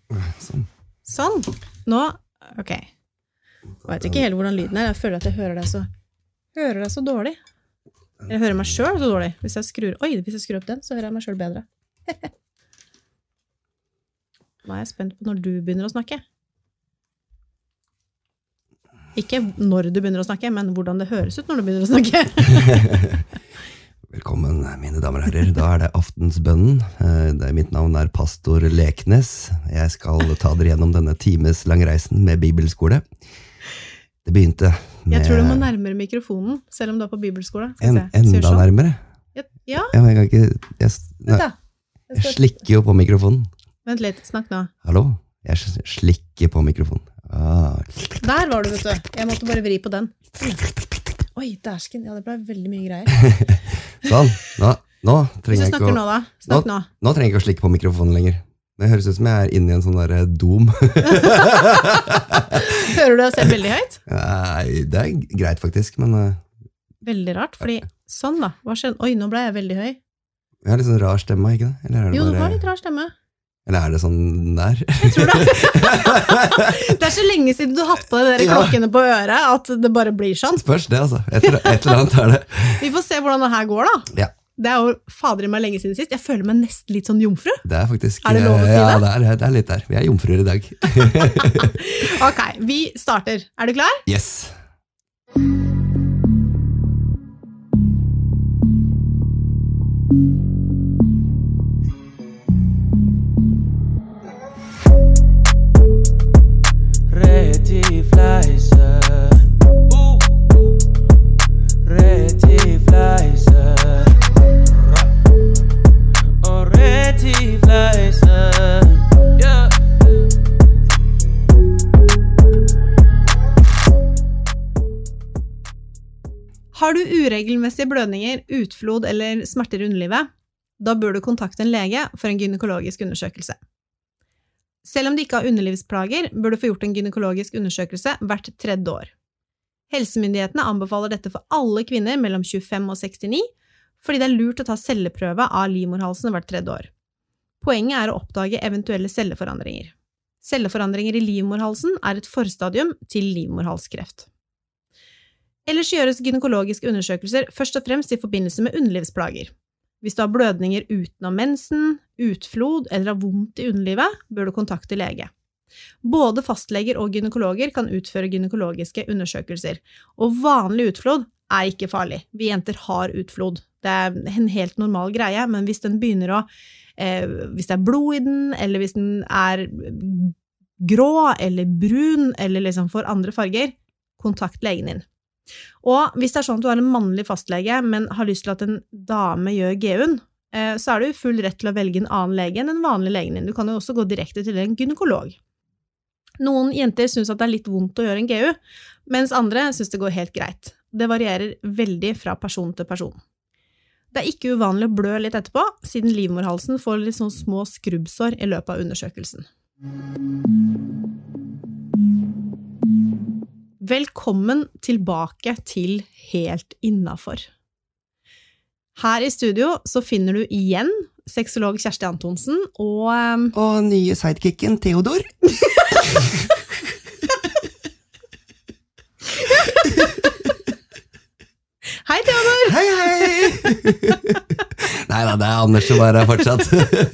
Sånn. Nå, ok. Jeg vet ikke helt hvordan lyden jeg føler at jeg hører deg så dårlig. Jeg hører meg selv så dårlig. Hvis jeg skrur opp den, så hører jeg meg selv bedre. Nå er jeg spent på når du begynner å snakke. Ikke når du begynner å snakke, men hvordan det høres ut når du begynner å snakke. Velkommen, mine damer og herrer. Da det aftensbønnen. Mitt navn pastor Leknes. Jeg skal ta dere gjennom denne times langreisen med bibelskole. Det begynte med... Jeg tror du må nærmere mikrofonen, selv om du på bibelskole. Enda nærmere? Ja. Jeg slikker jo på mikrofonen. Vent litt, snakk nå. Hallo? Jeg slikker på mikrofonen. Der var du, vet du. Jeg måtte bare vri på den. Oi, dæsken. Ja, det ble veldig mye greier. Sånn, nå trenger jeg ikke å... Snakk nå. Nå trenger jeg ikke å slikke på mikrofonen lenger. Det høres ut som jeg inne i en sånn der dom. Hører du deg selv veldig høyt? Nei, det greit faktisk, men... Veldig rart, fordi sånn da. Hva skjedde? Oi, nå ble jeg veldig høy. Jeg har litt sånn rar stemme, ikke det? Eller jo, du har litt rar stemme. Eller det sånn der? Jeg tror det. Det så lenge siden du har hatt på deg klokkene på øret, at det bare blir sånn. Spørs det, altså. Et eller annet det. Vi får se hvordan det her går, da. Ja. Det jo fader i meg lenge siden sist. Jeg føler meg nesten litt sånn jomfru. Det faktisk... det lov å si det? Ja, det litt der. Vi jomfruer i dag. Ok, vi starter. Du klar? Yes. Har du uregelmessige blødninger, utflod eller smerter i underlivet, da bør du kontakte en lege for en gynekologisk undersøkelse. Selv om du ikke har underlivsplager, bør du få gjort en gynekologisk undersøkelse hvert 3. år. Helsemyndighetene anbefaler dette for alle kvinner mellom 25 og 69, fordi det lurt å ta celleprøve av livmorhalsen hvert 3. år. Poenget å oppdage eventuelle celleforandringer. Celleforandringer i livmorhalsen et forstadium til livmorhalskreft. Ellers gjøres gynekologiske undersøkelser først og fremst i forbindelse med underlivsplager. Hvis du har blødninger utenom mensen, utflod eller har vondt i underlivet, bør du kontakte lege. Både fastleger og gynekologer kan utføre gynekologiske undersøkelser, og vanlig utflod ikke farlig. Vi jenter har utflod. Det en helt normal greie, men hvis den begynner å, hvis det blod i den, eller hvis den grå eller brun, eller liksom får andre farger, kontakt legen din. Og hvis det sånn at du har en mannlig fastlege, men har lyst til at en dame gjør GU-en, så du full rett til å velge en annen lege enn en vanlig legen din. Du kan jo også gå direkte til en gynekolog. Noen jenter synes at det litt vondt å gjøre en GU, mens andre synes det går helt greit. Det varierer veldig fra person til person. Det ikke uvanlig å blø litt etterpå, siden livmorhalsen får litt sånn små skrubbsår i løpet av undersøkelsen. Velkommen tilbake til Helt Innenfor. Her i studio så finner du igjen sexolog Kjersti Antonsen og nye sidekicken Theodor. Hei Theodor! Hei! Neida, det Anders som fortsatt.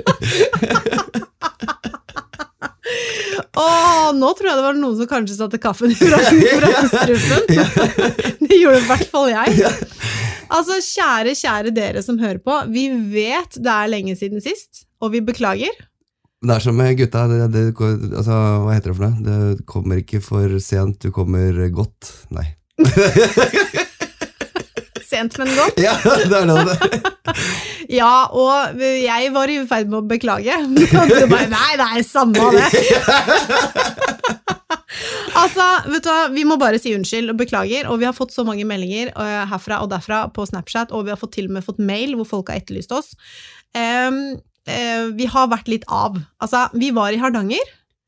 Nå tror jeg det var noen som kanskje satte kaffen i strupen. Det gjorde i hvert fall jeg. Altså, kjære dere som hører på, vi vet det lenge siden sist, og vi beklager. Det som med gutta, altså, hva heter det for noe? Det kommer ikke for sent, du kommer godt. Nei. Sent, men godt. Ja, det det. Ja, og jeg var i ferd med å beklage. Og du bare, nei, samme av det. Altså, vet du hva, vi må bare si unnskyld og beklager, og vi har fått så mange meldinger herfra og derfra på Snapchat, og vi har til og med fått mail hvor folk har etterlyst oss. Vi har vært litt av. Altså, vi var i Hardanger,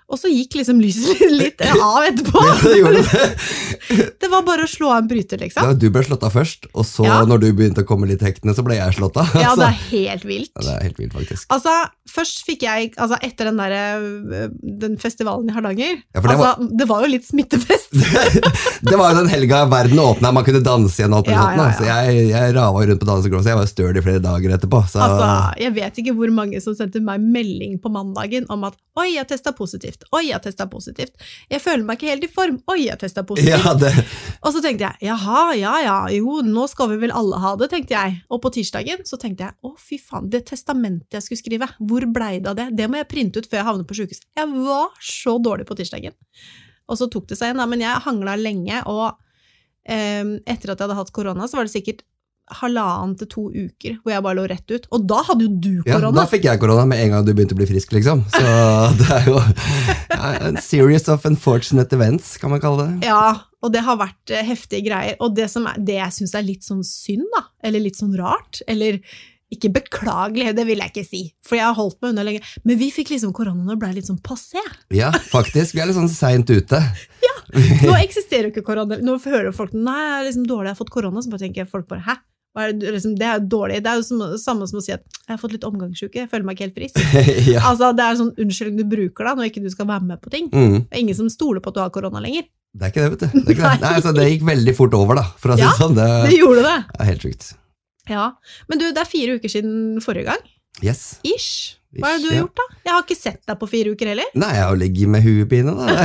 Og så gikk liksom lyset litt av etterpå. Ja, det gjorde det. Det var bare å slå av en bryter, liksom. Ja, du ble slått av først, og så når du begynte å komme litt hektene, så ble jeg slått av. Ja, det helt vilt. Ja, det helt vilt, faktisk. Altså, først fikk jeg, etter den festivalen i Hardanger, Ja, det var jo litt smittefest. Det var jo den helga verden åpnet, man kunne danse igjen og alt Ja. Så jeg rava rundt på dansegulvet, så jeg var støl i flere dager etterpå. Så. Jeg vet ikke hvor mange som sendte meg melding på mandagen om at oi, jeg testet positivt. Oi, jeg testet positivt. Jeg føler meg ikke helt i form. Oi, jeg testet positivt. Ja, Og så tenkte jeg, jaha, jo, nå skal vi vel alle ha det, tenkte jeg. Og på tirsdagen så tenkte jeg, fy faen, det testamentet jeg skulle skrive, hvor ble det av det? Det må jeg printe ut før jeg havner på sykehus. Jeg var så dårlig på tirsdagen. Og så tok det seg igjen, men jeg hanglet lenge, og etter at jeg hadde hatt korona, så var det sikkert 1,5 til 2 uker, hvor jeg bare lå rett ut. Og da hadde jo du korona. Ja, da fikk jeg korona med en gang du begynte å bli frisk, liksom. Så det jo en series of unfortunate events, kan man kalle det. Ja, og det har vært heftige greier. Og det jeg synes litt sånn synd, da, eller litt sånn rart, eller ikke beklagelig, det vil jeg ikke si, for jeg har holdt meg unna lenge. Men vi fikk liksom korona og ble litt sånn passé. Ja, faktisk. Vi litt sånn sent ute. Ja, nå eksisterer jo ikke korona. Nå hører folk, nei, jeg liksom dårlig, jeg har fått korona, så bare tenker folk bare, hæ? Det dårlig. Det jo samme som å si at jeg har fått litt omgangssyke, jeg føler meg ikke helt frisk. Ja. Altså, det sånn unnskyldning du bruker da, når ikke du skal være med på ting. Det ingen som stoler på at du har korona lenger. Det ikke det, vet du. Det, Nei, altså, det gikk veldig fort over da, for å si sånn. Det gjorde det. Det helt sykt. Ja, men du, det 4 uker siden forrige gang. Yes. Ish. Hva du gjort da? Jeg har ikke sett deg på 4 uker heller. Nei, jeg har ligget med huepine da.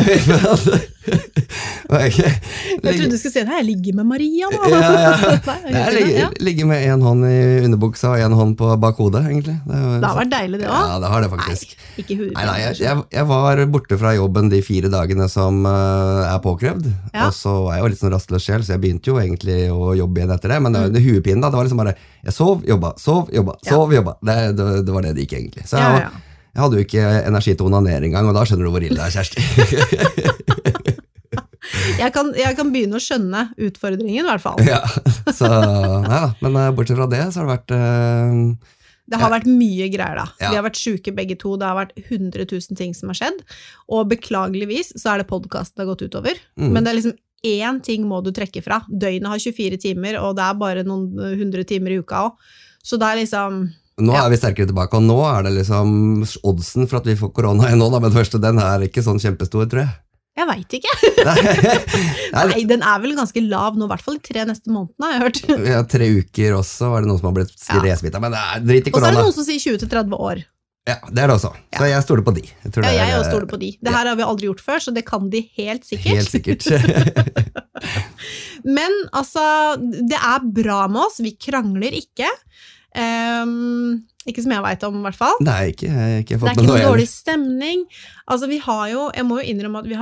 Jeg trodde du skulle si det, jeg ligger med Maria da. Jeg ligger med en hånd i underbuksa og en hånd på bak hodet, egentlig. Det har vært deilig det også. Ja, det har det faktisk. Nei, ikke huepine. Jeg var borte fra jobben de 4 dagene som påkrevd, og så var jeg jo litt sånn rastløs selv, så jeg begynte jo egentlig å jobbe igjen etter det, men det huepine da, det var liksom bare, jeg sov, jobba. Det var det det gikk egentlig. Så jeg hadde jo ikke energi til å onanere engang, og da skjønner du hvor ille det Kjersti. Jeg kan begynne å skjønne utfordringen i hvert fall. Ja, så nei da, men bortsett fra det så har det vært... Det har vært mye greier da. Ja. Vi har vært syke begge to, det har vært 100 000 ting som har skjedd, og beklageligvis så det podcasten det har gått utover, men det liksom én ting må du trekke fra. Døgnet har 24 timer, og det bare noen 100 timer i uka også. Så det liksom... Nå vi sterkere tilbake, og nå det liksom oddsen for at vi får korona igjen nå, da, men den første, den ikke sånn kjempestor, tror jeg. Jeg vet ikke. Nei, den vel ganske lav nå, i hvert fall i 3 neste månedene, har jeg hørt. Ja, 3 uker også, var det noen som har blitt resmittet, men drit i korona. Og så det noen som sier 20 til 30 år. Ja, det det også. Så jeg stoler på de. Jeg også stoler på de. Det her har vi aldri gjort før, så det kan de helt sikkert. Helt sikkert. Men altså, det bra med oss, vi krangler ikke. Ikke som jeg vet om i hvert fall. Nei, ikke jeg det ikke noe dårlig stemning. Altså vi har jo, jeg må jo innrømme at vi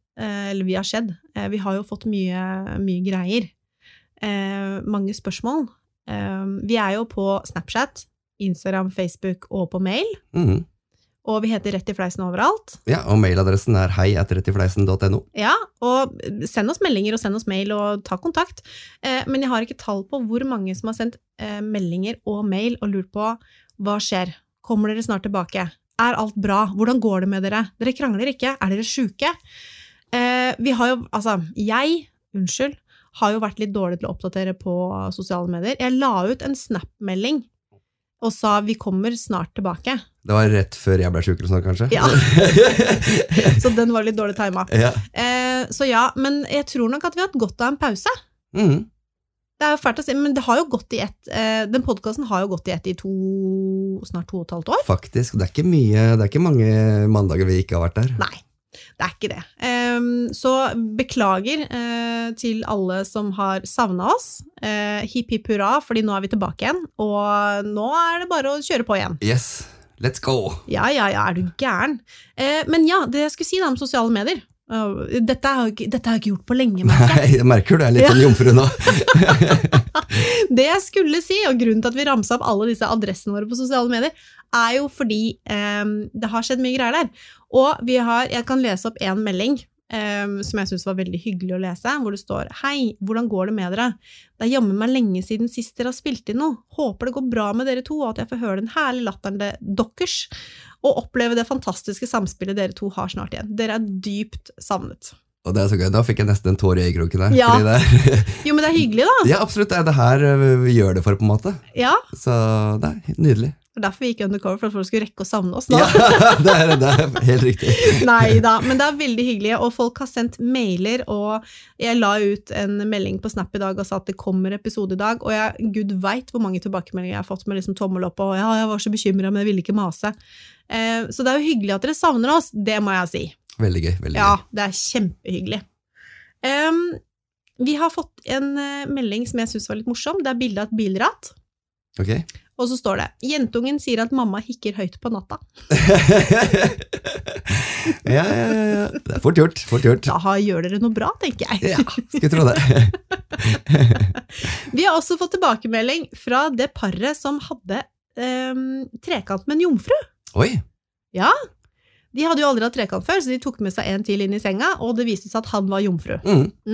har jo fått mye greier, mange spørsmål. Vi jo på Snapchat, Instagram, Facebook og på mail, og vi heter Rett i Fleisen overalt. Ja, og mailadressen hei@rettifleisen.no. Ja, og send oss meldinger og send oss mail og ta kontakt. Men jeg har ikke tall på hvor mange som har sendt meldinger og mail og lurt på hva skjer. Kommer dere snart tilbake? Alt bra? Hvordan går det med dere? Dere krangler ikke? Dere syke? Vi har jo, altså, har jo vært litt dårlig til å oppdatere på sosiale medier. Jeg la ut en Snap-melding og sa vi kommer snart tilbake. Det var rett før jeg ble syk eller sånn, kanskje? Ja. Så den var litt dårlig timet. Ja. Så ja, men jeg tror nok at vi har hatt godt av en pause. Det jo fælt å si, men det har jo gått i den podcasten har jo gått i snart 2,5 år. Faktisk, det ikke mange mandager vi ikke har vært der. Nei, det ikke det. Så beklager til alle som har savnet oss. Hipp hipp hurra, fordi nå vi tilbake igjen, og nå det bare å kjøre på igjen. Yes, let's go! Ja, du gæren? Men ja, det jeg skulle si da om sosiale medier. Dette har jeg ikke gjort på lenge, merker jeg. Nei, jeg merker litt sånn jomfru nå. Det jeg skulle si, og grunnen til at vi ramset opp alle disse adressene våre på sosiale medier, jo fordi det har skjedd mye greier der. Og jeg kan lese opp en melding som jeg synes var veldig hyggelig å lese, hvor det står: «Hei, hvordan går det med dere? Det jammer meg lenge siden sist dere har spilt inn noe. Håper det går bra med dere to, og at jeg får høre den herlige latteren deres, og oppleve det fantastiske samspillet dere to har snart igjen. Dere dypt savnet.» Og det så gøy, da fikk jeg nesten en tår i øyekroken der. Ja. Det... Jo, men det hyggelig da. Ja, absolutt, det her vi gjør det for på en måte. Ja. Så det nydelig. Derfor vi gikk undercover, for at folk skulle rekke å savne oss nå. Ja, det er helt riktig. Neida, men det veldig hyggelig, og folk har sendt mailer, og jeg la ut en melding på Snap i dag og sa at det kommer episode i dag, og Gud vet hvor mange tilbakemeldinger jeg har fått med liksom tommel opp, og ja, jeg var så bekymret, men jeg ville ikke mase. Så det jo hyggelig at dere savner oss, det må jeg si. Veldig gøy, veldig gøy. Ja, det kjempehyggelig. Vi har fått en melding som jeg synes var litt morsom, det bildet av et bilrat. Ok. Og så står det: «Jentungen sier at mamma hikker høyt på natta.» Ja. Det fort gjort, fort gjort. Da gjør dere noe bra, tenker jeg. Ja, skal jeg tro det. Vi har også fått tilbakemelding fra det paret som hadde trekant med en jomfru. Oi. Ja, de hadde jo aldri hatt trekant før, så de tok med seg en til inn i senga, og det viste seg at han var jomfru.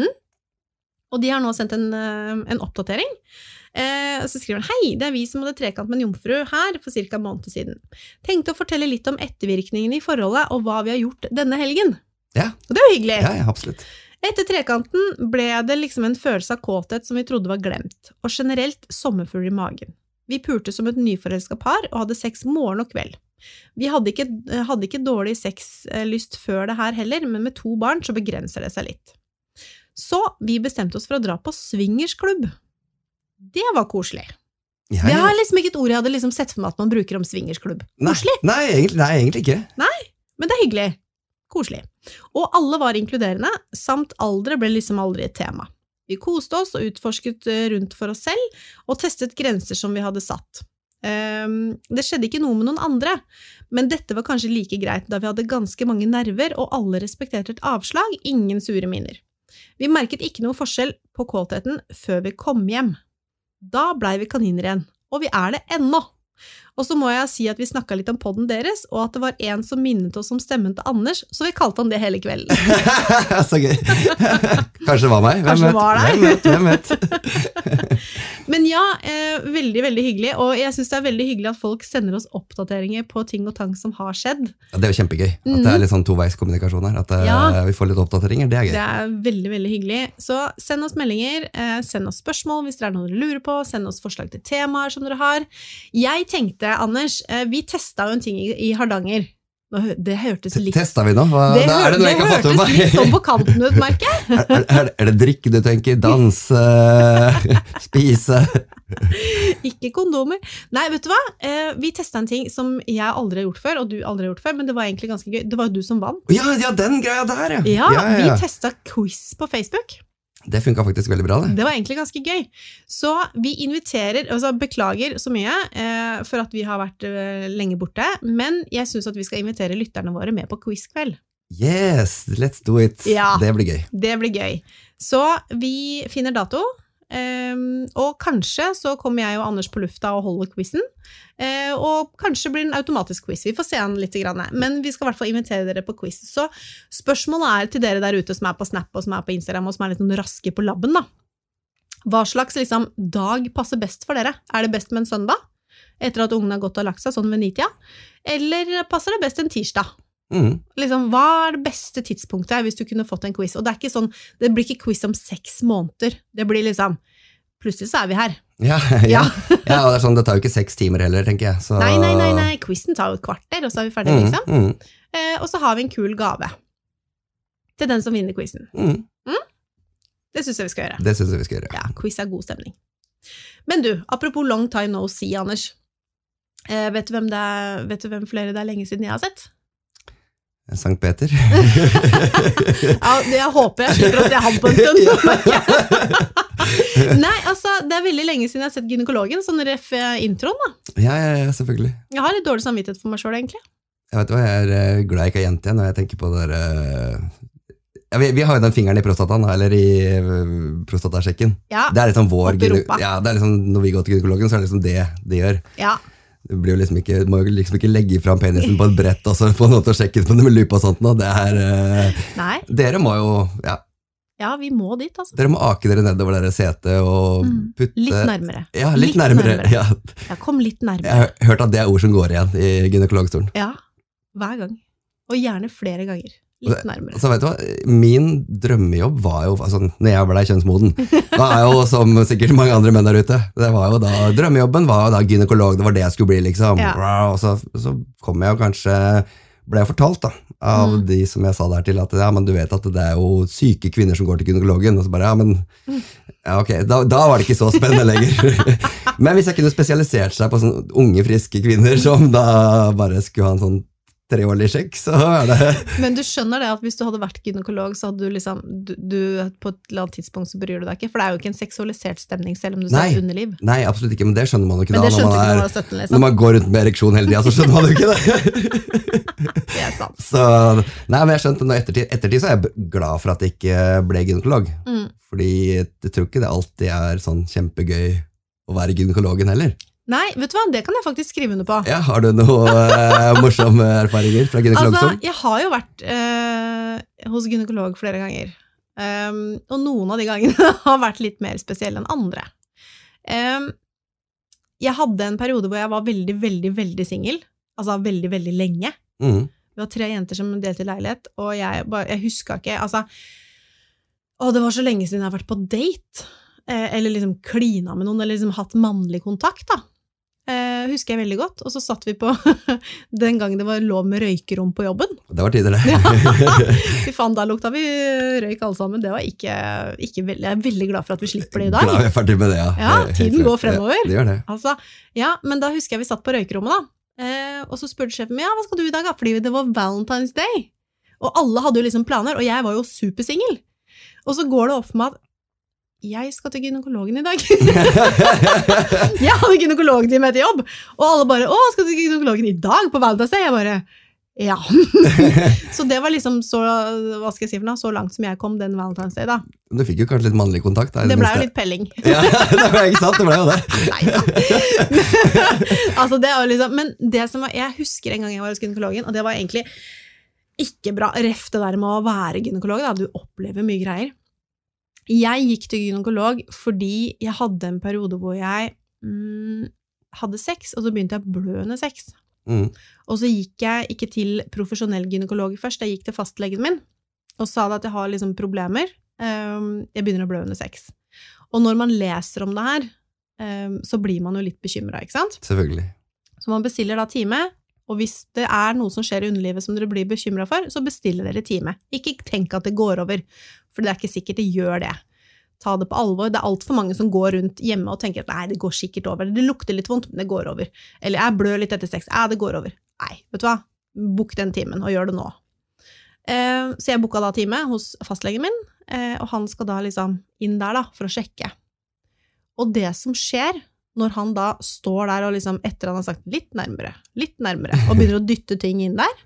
Og de har nå sendt en oppdatering. Så skriver han: «Hei, det vi som hadde trekant med en jomfru her for cirka en måned siden. Tenkte å fortelle litt om ettervirkningene i forholdet og hva vi har gjort denne helgen.» Ja. Og det jo hyggelig. Ja, absolutt. Etter trekanten ble det liksom en følelse av kåthet som vi trodde var glemt, og generelt sommerfugl i magen. Vi pulte som et nyforelsket par og hadde sex morgen og kveld. Vi hadde ikke dårlig sexlyst før det her heller, men med 2 barn så begrenser det seg litt. Så vi bestemte oss for å dra på swingersklubb. Det var koselig. Ja. Det har liksom ikke et ord jeg hadde liksom sett for meg at man bruker om swingersklubb. Koselig. Nei, egentlig ikke. Nei, men det hyggelig. Koselig. Og alle var inkluderende, samt aldre ble liksom aldri et tema. Vi koste oss og utforsket rundt for oss selv, og testet grenser som vi hadde satt. Det skjedde ikke noe med noen andre, men dette var kanskje like greit da vi hadde ganske mange nerver, og alle respekterte et avslag, ingen sure miner. Vi merket ikke noe forskjell på kåtheten før vi kom hjem. Da ble vi kaniner igjen, og vi det ennå. Og så må jeg si at vi snakket litt om podden deres, og at det var en som minnet oss om stemmen til Anders, så vi kalte han det hele kvelden. Så gøy. Kanskje det var meg. Hvem vet? Men ja, veldig, veldig hyggelig, og jeg synes det veldig hyggelig at folk sender oss oppdateringer på ting og tang som har skjedd. Ja, det jo kjempegøy, at det litt sånn toveiskommunikasjon her, at vi får litt oppdateringer, det gøy. Det veldig, veldig hyggelig. Så send oss meldinger, send oss spørsmål hvis det noe dere lurer på, send oss forslag til temaer som dere har. Jeg tenkte, Anders, vi testet jo en ting i Hardanger. Det hørtes litt... Testet vi nå? Det hørtes litt sånn på kanten ut, merker. Det drikke du tenker, danse, spise? Ikke kondomer. Nei, vet du hva? Vi testet en ting som jeg aldri har gjort før, og du aldri har gjort før, men det var egentlig ganske gøy. Det var jo du som vant. Ja, den greia der, ja. Ja, vi testet quiz på Facebook. Det funket faktisk veldig bra, det. Det var egentlig ganske gøy. Så vi inviterer, altså beklager så mye for at vi har vært lenge borte, men jeg synes at vi skal invitere lytterne våre med på quizkveld. Yes, let's do it. Ja, det blir gøy. Det blir gøy. Så vi finner dato, og kanskje så kommer jeg og Anders på lufta og holder quizen, og kanskje blir det en automatisk quiz. Vi får se den litt grann, men vi skal i hvert fall invitere dere på quiz. Så spørsmålet til dere der ute som på Snap og som på Instagram og som litt raske på labben da. Hva slags liksom, dag passer best for dere? Det best med en søndag? Etter at ungen har gått og lagt seg sånn ved 9-tida? Eller passer det best en tirsdag? Liksom, hva det beste tidspunktet hvis du kunne fått en quiz? Og det ikke sånn, det blir ikke quiz om 6 måneder. Det blir liksom, plutselig så vi her. Ja, og det sånn, det tar jo ikke 6 timer heller, tenker jeg. Så... Nei, quizen tar jo et kvarter, og så vi ferdig, liksom. Og så har vi en kul gave til den som vinner quizen. Det synes jeg vi skal gjøre. Det synes jeg vi skal gjøre. Ja, quiz god stemning. Men du, apropos long time no see, Anders. Vet du hvem flere det lenge siden jeg har sett? Sankt Peter. Ja, jeg håper jeg slipper å se han på en stund. Nei, altså, det veldig lenge siden jeg har sett gynekologen, sånn ref introen da. Ja, selvfølgelig. Jeg har litt dårlig samvittighet for meg selv, egentlig. Jeg vet hva, jeg glad jeg ikke har jente igjen, når jeg tenker på det der... Ja, vi har jo den fingeren i prostataen, eller i prostatasjekken. Ja, det liksom vår opp i rumpa. Ja, det liksom, når vi går til gynekologen, så det liksom det de gjør. Ja. Du blir jo liksom ikke, må jo liksom ikke legge fram penisen på et brett og så få noe til å sjekke på det med lupa og sånt nå. Det Nei. Dere må jo, Ja, vi må dit, altså. Dere må ake dere nedover dere setet og putte... Litt nærmere. Ja, litt nærmere. Ja. Kom litt nærmere. Jeg har hørt at det er ord som går igjen i gynekologstolen. Ja, hver gang. Og gjerne flere ganger. Litt nærmere. Så vet du hva, min drømmejobb var jo, altså, når jeg ble kjønnsmoden, da er jo som sikkert mange andre menn der ute, det var jo da, drømmejobben var jo da gynekolog, det var det jeg skulle bli liksom. Ja. Og så kom jeg jo kanskje, ble jeg fortalt da, av de som jeg sa der til, at ja, men du vet at det er jo syke kvinner som går til gynekologen, og så bare, ja, men ja, ok, da var det ikke så spennende lenger. Men hvis jeg kunne spesialisert seg på sånne unge, friske kvinner, som da bare skulle ha en sånn 3-årlig sjekk, så det... Men du skjønner det at hvis du hadde vært gynekolog, så hadde du liksom, du på et eller annet tidspunkt så bryr du deg ikke, for det er jo ikke en seksualisert stemning selv om du ser underliv. Nei, absolutt ikke, men det skjønner man jo ikke men da, det skjønte ikke når man var 17, liksom. Når man går rundt med ereksjon hele tiden, så skjønner man jo ikke det. Det er sant. Så, nei, men jeg skjønte nå ettertid så er jeg glad for at jeg ikke ble gynekolog, fordi jeg tror ikke det alltid er sånn kjempegøy å være gynekologen heller. Nei, vet du hva, det kan jeg faktisk skrive under på. Ja, har du noen morsomme erfaringer fra gynekologstolen? Altså, jeg har jo vært hos gynekolog flere ganger, og noen av de gangene har vært litt mer spesielle enn andre. Jeg hadde en periode hvor jeg var veldig, veldig, veldig single, altså veldig, veldig lenge. Det var 3 jenter som delte leilighet, og jeg husker ikke, altså, det var så lenge siden jeg har vært på date, eller liksom klina med noen, eller liksom hatt mannlig kontakt da. Husker jeg veldig godt, og så satt vi på den gangen det var lov med røykerom på jobben. Det var tider det. Fy faen, da lukta vi røyk alle sammen, det var ikke veldig, jeg er veldig glad for at vi slipper det i dag. Glad vi er ferdig med det, ja. Ja, tiden går fremover. Ja, det gjør det. Altså, ja, men da husker jeg vi satt på røykerommet da, og så spurte sjefen min, ja, hva skal du i dag da? Fordi det var Valentine's Day, og alle hadde jo liksom planer, og jeg var jo supersingel. Og så går det opp for meg at jeg skal til gynekologen i dag. Jeg hadde gynekologtime etter jobb, og alle bare, skal du til gynekologen i dag på Valentine's Day? Jeg bare, ja. Så det var liksom så, hva skal jeg si for noe, så langt som jeg kom den Valentine's Day da. Du fikk jo kanskje litt mannlig kontakt da. Det ble jo litt pelling. Ja, det ble ikke sant, det ble jo det. Nei, altså det var liksom, men det som var, jeg husker en gang jeg var hos gynekologen, og det var egentlig ikke bra, ref det der med å være gynekolog da, du opplever mye greier. Jeg gikk til gynekolog fordi jeg hadde en periode hvor jeg hadde sex, og så begynte jeg bløende sex. Og så gikk jeg ikke til profesjonell gynekolog først, jeg gikk til fastlegen min, og sa at jeg har liksom problemer, jeg begynner å blø under sex. Og når man leser om det her, så blir man jo litt bekymret, ikke sant? Selvfølgelig. Så man bestiller da time, og hvis det er noe som skjer i underlivet som dere blir bekymret for, så bestiller dere time. Ikke tenk at det går over, for det er ikke sikkert det gjør det. Ta det på alvor. Det er alt for mange som går rundt hjemme og tenker at nei, det går sikkert over. Det lukter litt vondt, men det går over. Eller jeg blør litt etter sex. Det går over. Nei, vet du hva? Bok den timen, og gjør det nå. Så jeg boka da time hos fastlegen min, og han skal da liksom inn der da, for å sjekke. Og det som skjer, når han da står der og liksom, etter han har sagt litt nærmere, og begynner å dytte ting inn der,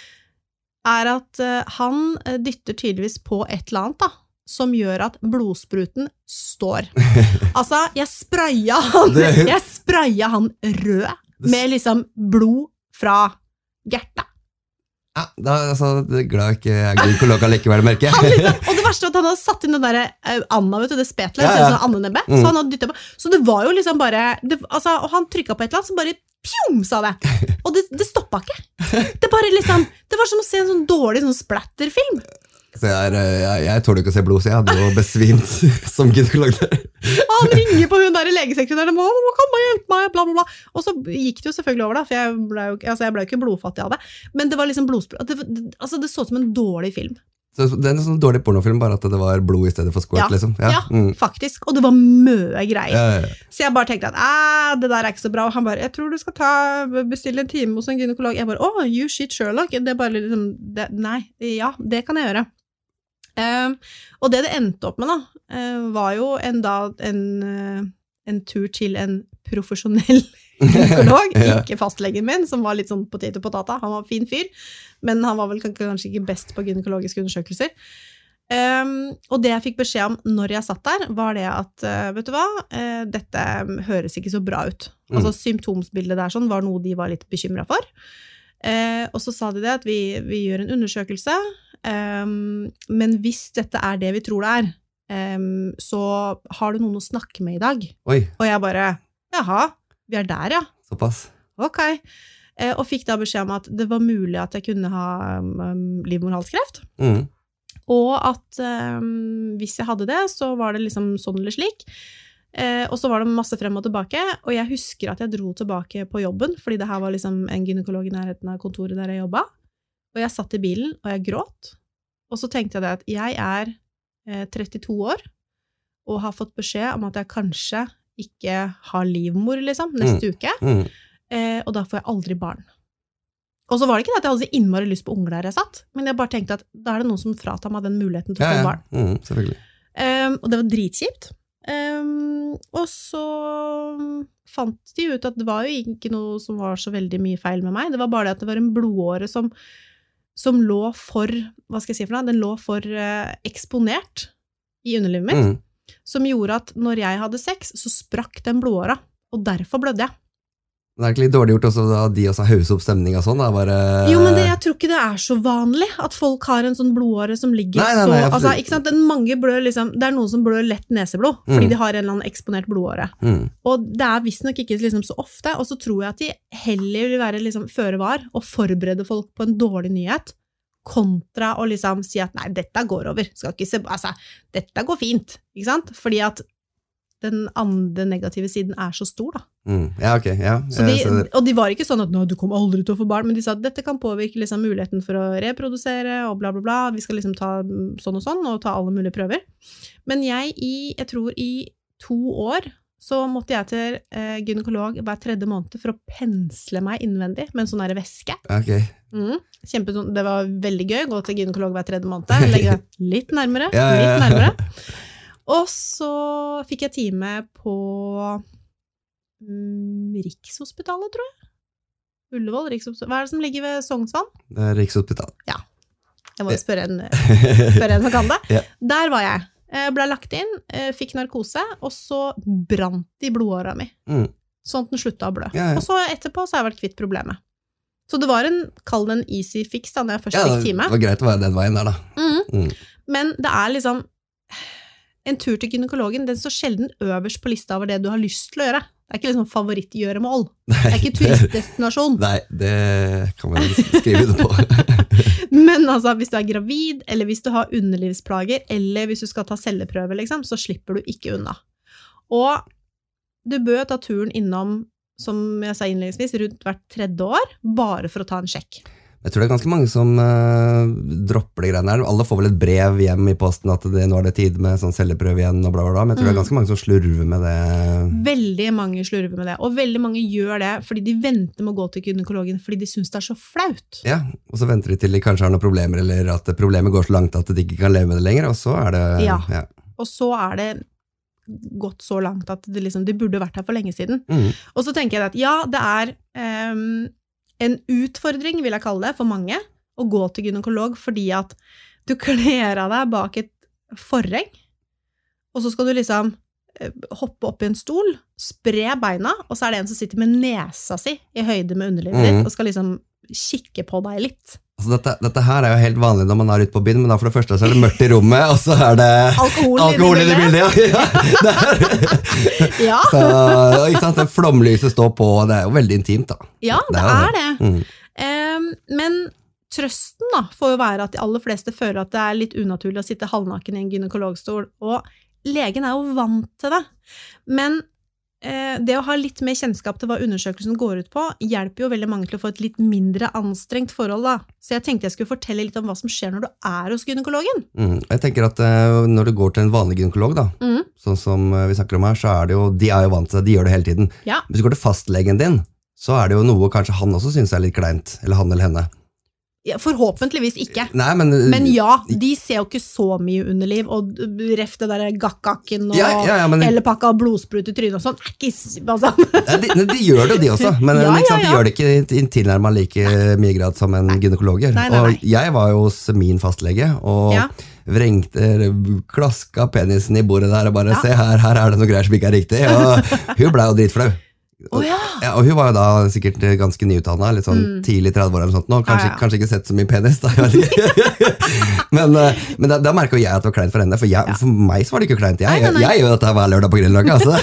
er at han dytter tydeligvis på et eller annet da, som gjør at blodspruten står. Altså, jeg spraya han rød med liksom blod fra Gerta. Ja, altså, det er glad ikke jeg er gynekolog allikevel, merker jeg. Liksom, og det verste var at han hadde satt inn den der Anna, vet du, det spetlet, sånn Anne-nebbe, så han hadde dyttet på. Så det var jo liksom bare, altså, og han trykket på et eller annet, så bare pjom, sa det. Og det stoppet ikke. Det bare liksom, det var som å se en sånn dårlig sånn splatterfilm. Så jeg tåler ikke å se blod, så jeg hadde jo besvimt som gynekolog der. Og han ringer på hun der i legesekretæren, hva kan man hjelpe meg, bla bla bla. Og så gikk det jo selvfølgelig over da, for jeg ble jo ikke blodfattig av det. Men det var liksom blodsprut, altså det så ut som en dårlig film. Så det er en sånn dårlig pornofilm, bare at det var blod i stedet for squirt, liksom. Ja, faktisk. Og det var mye greier. Ja. Så jeg bare tenkte at, det der er ikke så bra. Og han bare, jeg tror du skal bestille en time hos en gynekolog. Jeg bare, you shit Sherlock. Det er bare liksom, nei, ja, det kan jeg gjøre. Og det endte opp med da, var jo en tur til en profesjonell gynekolog, ikke fastlegen min, som var litt sånn potet og potata. Han var en fin fyr, men han var vel kanskje ikke best på gynekologiske undersøkelser. Og det jeg fikk beskjed om når jeg satt der, var det at, vet du hva, dette høres ikke så bra ut. Altså symptomsbildet der sånn var noe de var litt bekymret for. Og så sa de det at vi gjør en undersøkelse, men hvis dette er det vi tror det er, så har du noen å snakke med i dag. Oi. Og jeg bare, jaha, vi er der, ja. Såpass. Ok. Og fikk da beskjed om at det var mulig at jeg kunne ha livmorhalskreft. Og at hvis jeg hadde det, så var det liksom sånn eller slik. Og så var det masse frem og tilbake, og jeg husker at jeg dro tilbake på jobben, fordi det her var liksom en gynekolog i nærheten av kontoret der jeg jobbet. Og jeg satt i bilen, og jeg gråt. Og så tenkte jeg det at jeg er 32 år, og har fått beskjed om at jeg kanskje ikke har livmor, liksom, neste uke. Og da får jeg aldri barn. Og så var det ikke det at jeg hadde så innmari lyst på unger der jeg satt, men jeg bare tenkte at da er det noen som fratar meg den muligheten til å få barn. Selvfølgelig. Og det var dritkjipt. Og så fant de ut at det var jo ikke noe som var så veldig mye feil med meg. Det var bare det at det var en blodåre som lå for, hva skal jeg si for noe, den lå for eksponert i underlivet mitt, som gjorde at når jeg hadde sex, så sprakk den blodåra, og derfor blødde jeg. Det er ikke litt dårlig gjort også, da de også hauser opp stemning og sånn, da, bare... Jo, men jeg tror ikke det er så vanlig at folk har en sånn blodåre som ligger nei, altså, ikke sant, mange blør liksom, det er noen som blør lett neseblod, fordi de har en eller annen eksponert blodåre. Og det er visstnok ikke liksom så ofte, og så tror jeg at de heller vil være liksom føre var, og forberede folk på en dårlig nyhet, kontra å liksom si at nei, dette går over, skal ikke se, altså, dette går fint, ikke sant? Fordi at den andre negative siden er så stor, da. Ja, ok, ja. Og de var ikke sånn at, du kommer aldri til å få barn, men de sa at dette kan påvirke liksom muligheten for å reprodusere, og bla bla bla, vi skal liksom ta sånn, og ta alle mulige prøver. Men jeg tror i 2 år, så måtte jeg til gynekolog hver 3. måned for å pensle meg innvendig med en sånn her væske. Ok. Det var veldig gøy å gå til gynekolog hver 3. måned, legge det litt nærmere, litt nærmere. Og så fikk jeg time på Rikshospitalet, tror jeg. Ullevål, Rikshospitalet. Hva er det som ligger ved Sognsvann? Det er Rikshospitalet. Ja. Jeg må spørre en som kan det. Ja. Der var jeg. Ble lagt inn, fikk narkose, og så brant de blodåra mi. Sånn at den sluttet å blø. Og så etterpå så har jeg vært kvitt problemet. Så det var kall det en easy fix da, når jeg først fikk time. Det var greit å være den veien der da. Men det er liksom... En tur til gynekologen, den står sjelden øverst på lista over det du har lyst til å gjøre. Det er ikke liksom favorittgjøremål. Det er ikke turistdestinasjon. Nei, det kan man skrive det på. Men altså, hvis du er gravid, eller hvis du har underlivsplager, eller hvis du skal ta celleprøve, liksom, så slipper du ikke unna. Og du bør ta turen innom, som jeg sa innledningsvis, rundt hvert 3. år, bare for å ta en sjekk. Jeg tror det er ganske mange som dropper de greiene her. Alle får vel et brev hjem i posten at nå er det tid med sånn celleprøve igjen og bla bla bla, men jeg tror det er ganske mange som slurver med det. Veldig mange slurver med det, og veldig mange gjør det fordi de venter med å gå til gynekologen fordi de synes det er så flaut. Ja, og så venter de til de kanskje har noen problemer, eller at problemet går så langt at de ikke kan leve med det lenger, og så er det... Ja. Og så er det gått så langt at det liksom, de burde vært her for lenge siden. Og så tenker jeg at ja, det er... en utfordring, vil jeg kalle det, for mange, å gå til gynekolog, fordi at du kler av deg bak et forheng, og så skal du liksom hoppe opp i en stol, spre beina, og så er det en som sitter med nesa si i høyde med underlivet ditt, og skal liksom kikke på deg litt. Altså dette her er jo helt vanlig når man er ute på byen, men da for det første så er det mørkt i rommet, og så er det alkohol i det bildet. Ja. Så, ikke sant, det flomlyset står på, og det er jo veldig intimt da. Ja, det er det. Men trøsten da, får jo være at de aller fleste føler at det er litt unaturlig å sitte halvnaken i en gynekologstol, og legen er jo vant til det. Men det å ha litt mer kjennskap til hva undersøkelsen går ut på, hjelper jo veldig mange til å få et litt mindre anstrengt forhold da. Så jeg tenkte jeg skulle fortelle litt om hva som skjer når du er hos gynekologen. Jeg tenker at når du går til en vanlig gynekolog da, sånn som vi snakker om her, så er det jo, de er jo vant til det, de gjør det hele tiden. Ja. Hvis du går til fastlegen din, så er det jo noe kanskje han også synes er litt kleint, eller han eller henne. Ja, forhåpentligvis ikke. Nei, men ja, de ser jo ikke så mye underliv, og ref det der gakkakken og eller pakka blodsprut i trynet og sånn, ikke altså. De gjør det, de også, men de gjør det ikke i tilnærmet like mye grad som en gynekolog gjør. Og jeg var jo hos min fastlege, og vrengte, klaska penisen i bordet der, og bare, se her er det noe greier som ikke riktig, og hun ble jo dritflau. Ja, og hun var jo da sikkert ganske nyutdannet, litt sånn tidlig 30 år eller sånt nå, kanskje ikke sett så mye penis da, men da merket jeg at det var kleint for henne, for meg så var det ikke kleint, jeg gjør dette hver lørdag på Grünerløkka, altså.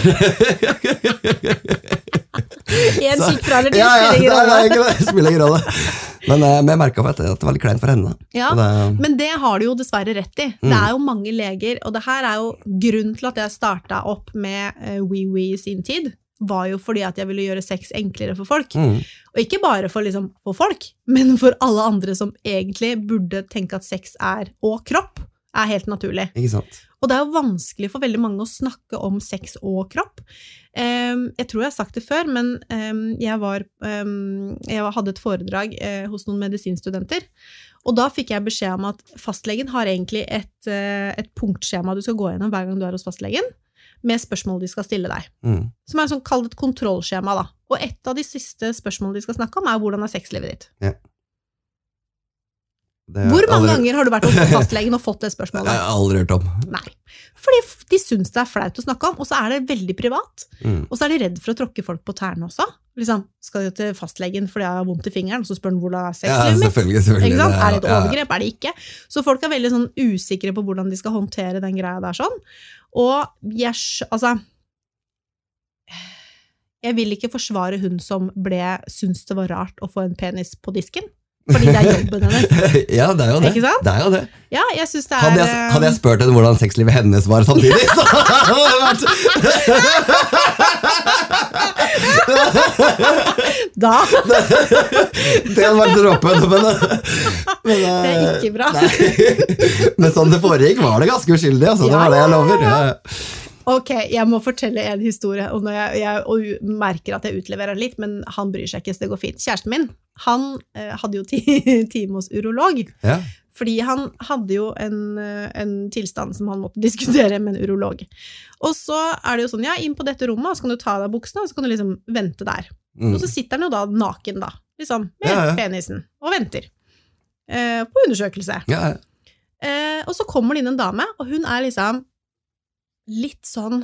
En kikk fra eller til spiller ingen rolle. Men jeg merket at det var litt kleint for henne. Ja, men det har du jo dessverre rett i. Det er jo mange leger, og det her er jo grunnen til at jeg startet opp med WeWe i sin tid, var jo fordi at jeg ville gjøre sex enklere for folk. Og ikke bare for, liksom, for folk, men for alle andre som egentlig burde tenke at sex og kropp er helt naturlig. Ikke sant? Og det er jo vanskelig for veldig mange å snakke om sex og kropp. Jeg tror jeg har sagt det før, men jeg hadde et foredrag hos noen medisinstudenter, og da fikk jeg beskjed om at fastlegen har egentlig et punktskjema du skal gå gjennom hver gang du er hos fastlegen, med spørsmål de skal stille deg. Som er sånn kalt et kontrollskjema da. Og et av de siste spørsmålene de skal snakke om hvordan er sexlivet ditt? Ja. Hvor mange ganger har du vært hos fastlegen og fått det spørsmålet? Jeg har aldri hørt om. Nei. Fordi de synes det er flaut å snakke om, og så er det veldig privat. Og så er de redd for å tråkke folk på tærne også. Liksom, skal de til fastlegen fordi jeg har vondt i fingeren, og så spør de hvordan er sexlivet mitt? Selvfølgelig. Ikke sant? Er det et overgrep? Er det ikke? Så folk er veldig sånn usikre på hvordan de skal håndtere den greia der sånn. Og jeg vil ikke forsvare hun som syntes det var rart å få en penis på disken. Fordi det er jobben hennes. Ja, det er jo det. Ikke sant? Det er jo det. Ja, jeg synes det er... Hadde jeg spurt henne hvordan sexlivet hennes var samtidig, så hadde det vært... Da. Det hadde vært dråpen, men det er ikke bra. Men sånn det foregikk var det ganske uskyldig, altså. Det var det jeg lover. Ja. Ok, jeg må fortelle en historie, og jeg merker at jeg utleverer litt, men han bryr seg ikke, så det går fint. Kjæresten min, han hadde jo time hos urolog, fordi han hadde jo en tilstand som han måtte diskutere med en urolog. Og så er det jo sånn, inn på dette rommet, så kan du ta deg buksene, og så kan du liksom vente der. Og så sitter han jo da naken da, liksom, med penisen, og venter på undersøkelse. Og så kommer det inn en dame, og hun er liksom litt sånn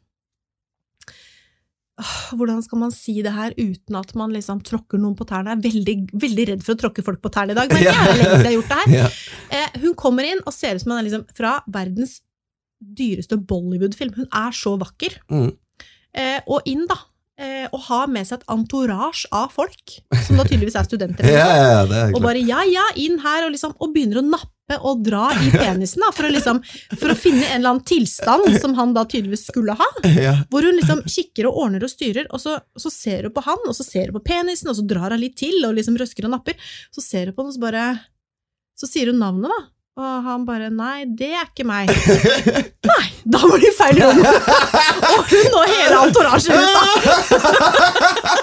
hvordan skal man si det her uten at man liksom tråkker noen på tærne? Jeg er veldig redd for å tråkke folk på tærne i dag, men jeg er lenge siden jeg har gjort det her. Hun kommer inn og ser ut som hun er liksom fra verdens dyreste Bollywood-film. Hun er så vakker. Og inn da, og ha med seg et entourage av folk, som da tydeligvis er studenter. Og bare, inn her, og, liksom, og begynner å nappe og dra i penisen da, for å finne en eller annen tilstand som han da tydeligvis skulle ha, hvor hun liksom kikker og ordner og styrer, og så ser hun på han, og så ser hun på penisen, og så drar han litt til, og liksom røsker og napper, så ser hun på han, og så sier hun navnet da, og han bare, nei, det er ikke meg. Nei, da var det feil i rom. Og hun og hele entouragen ut da.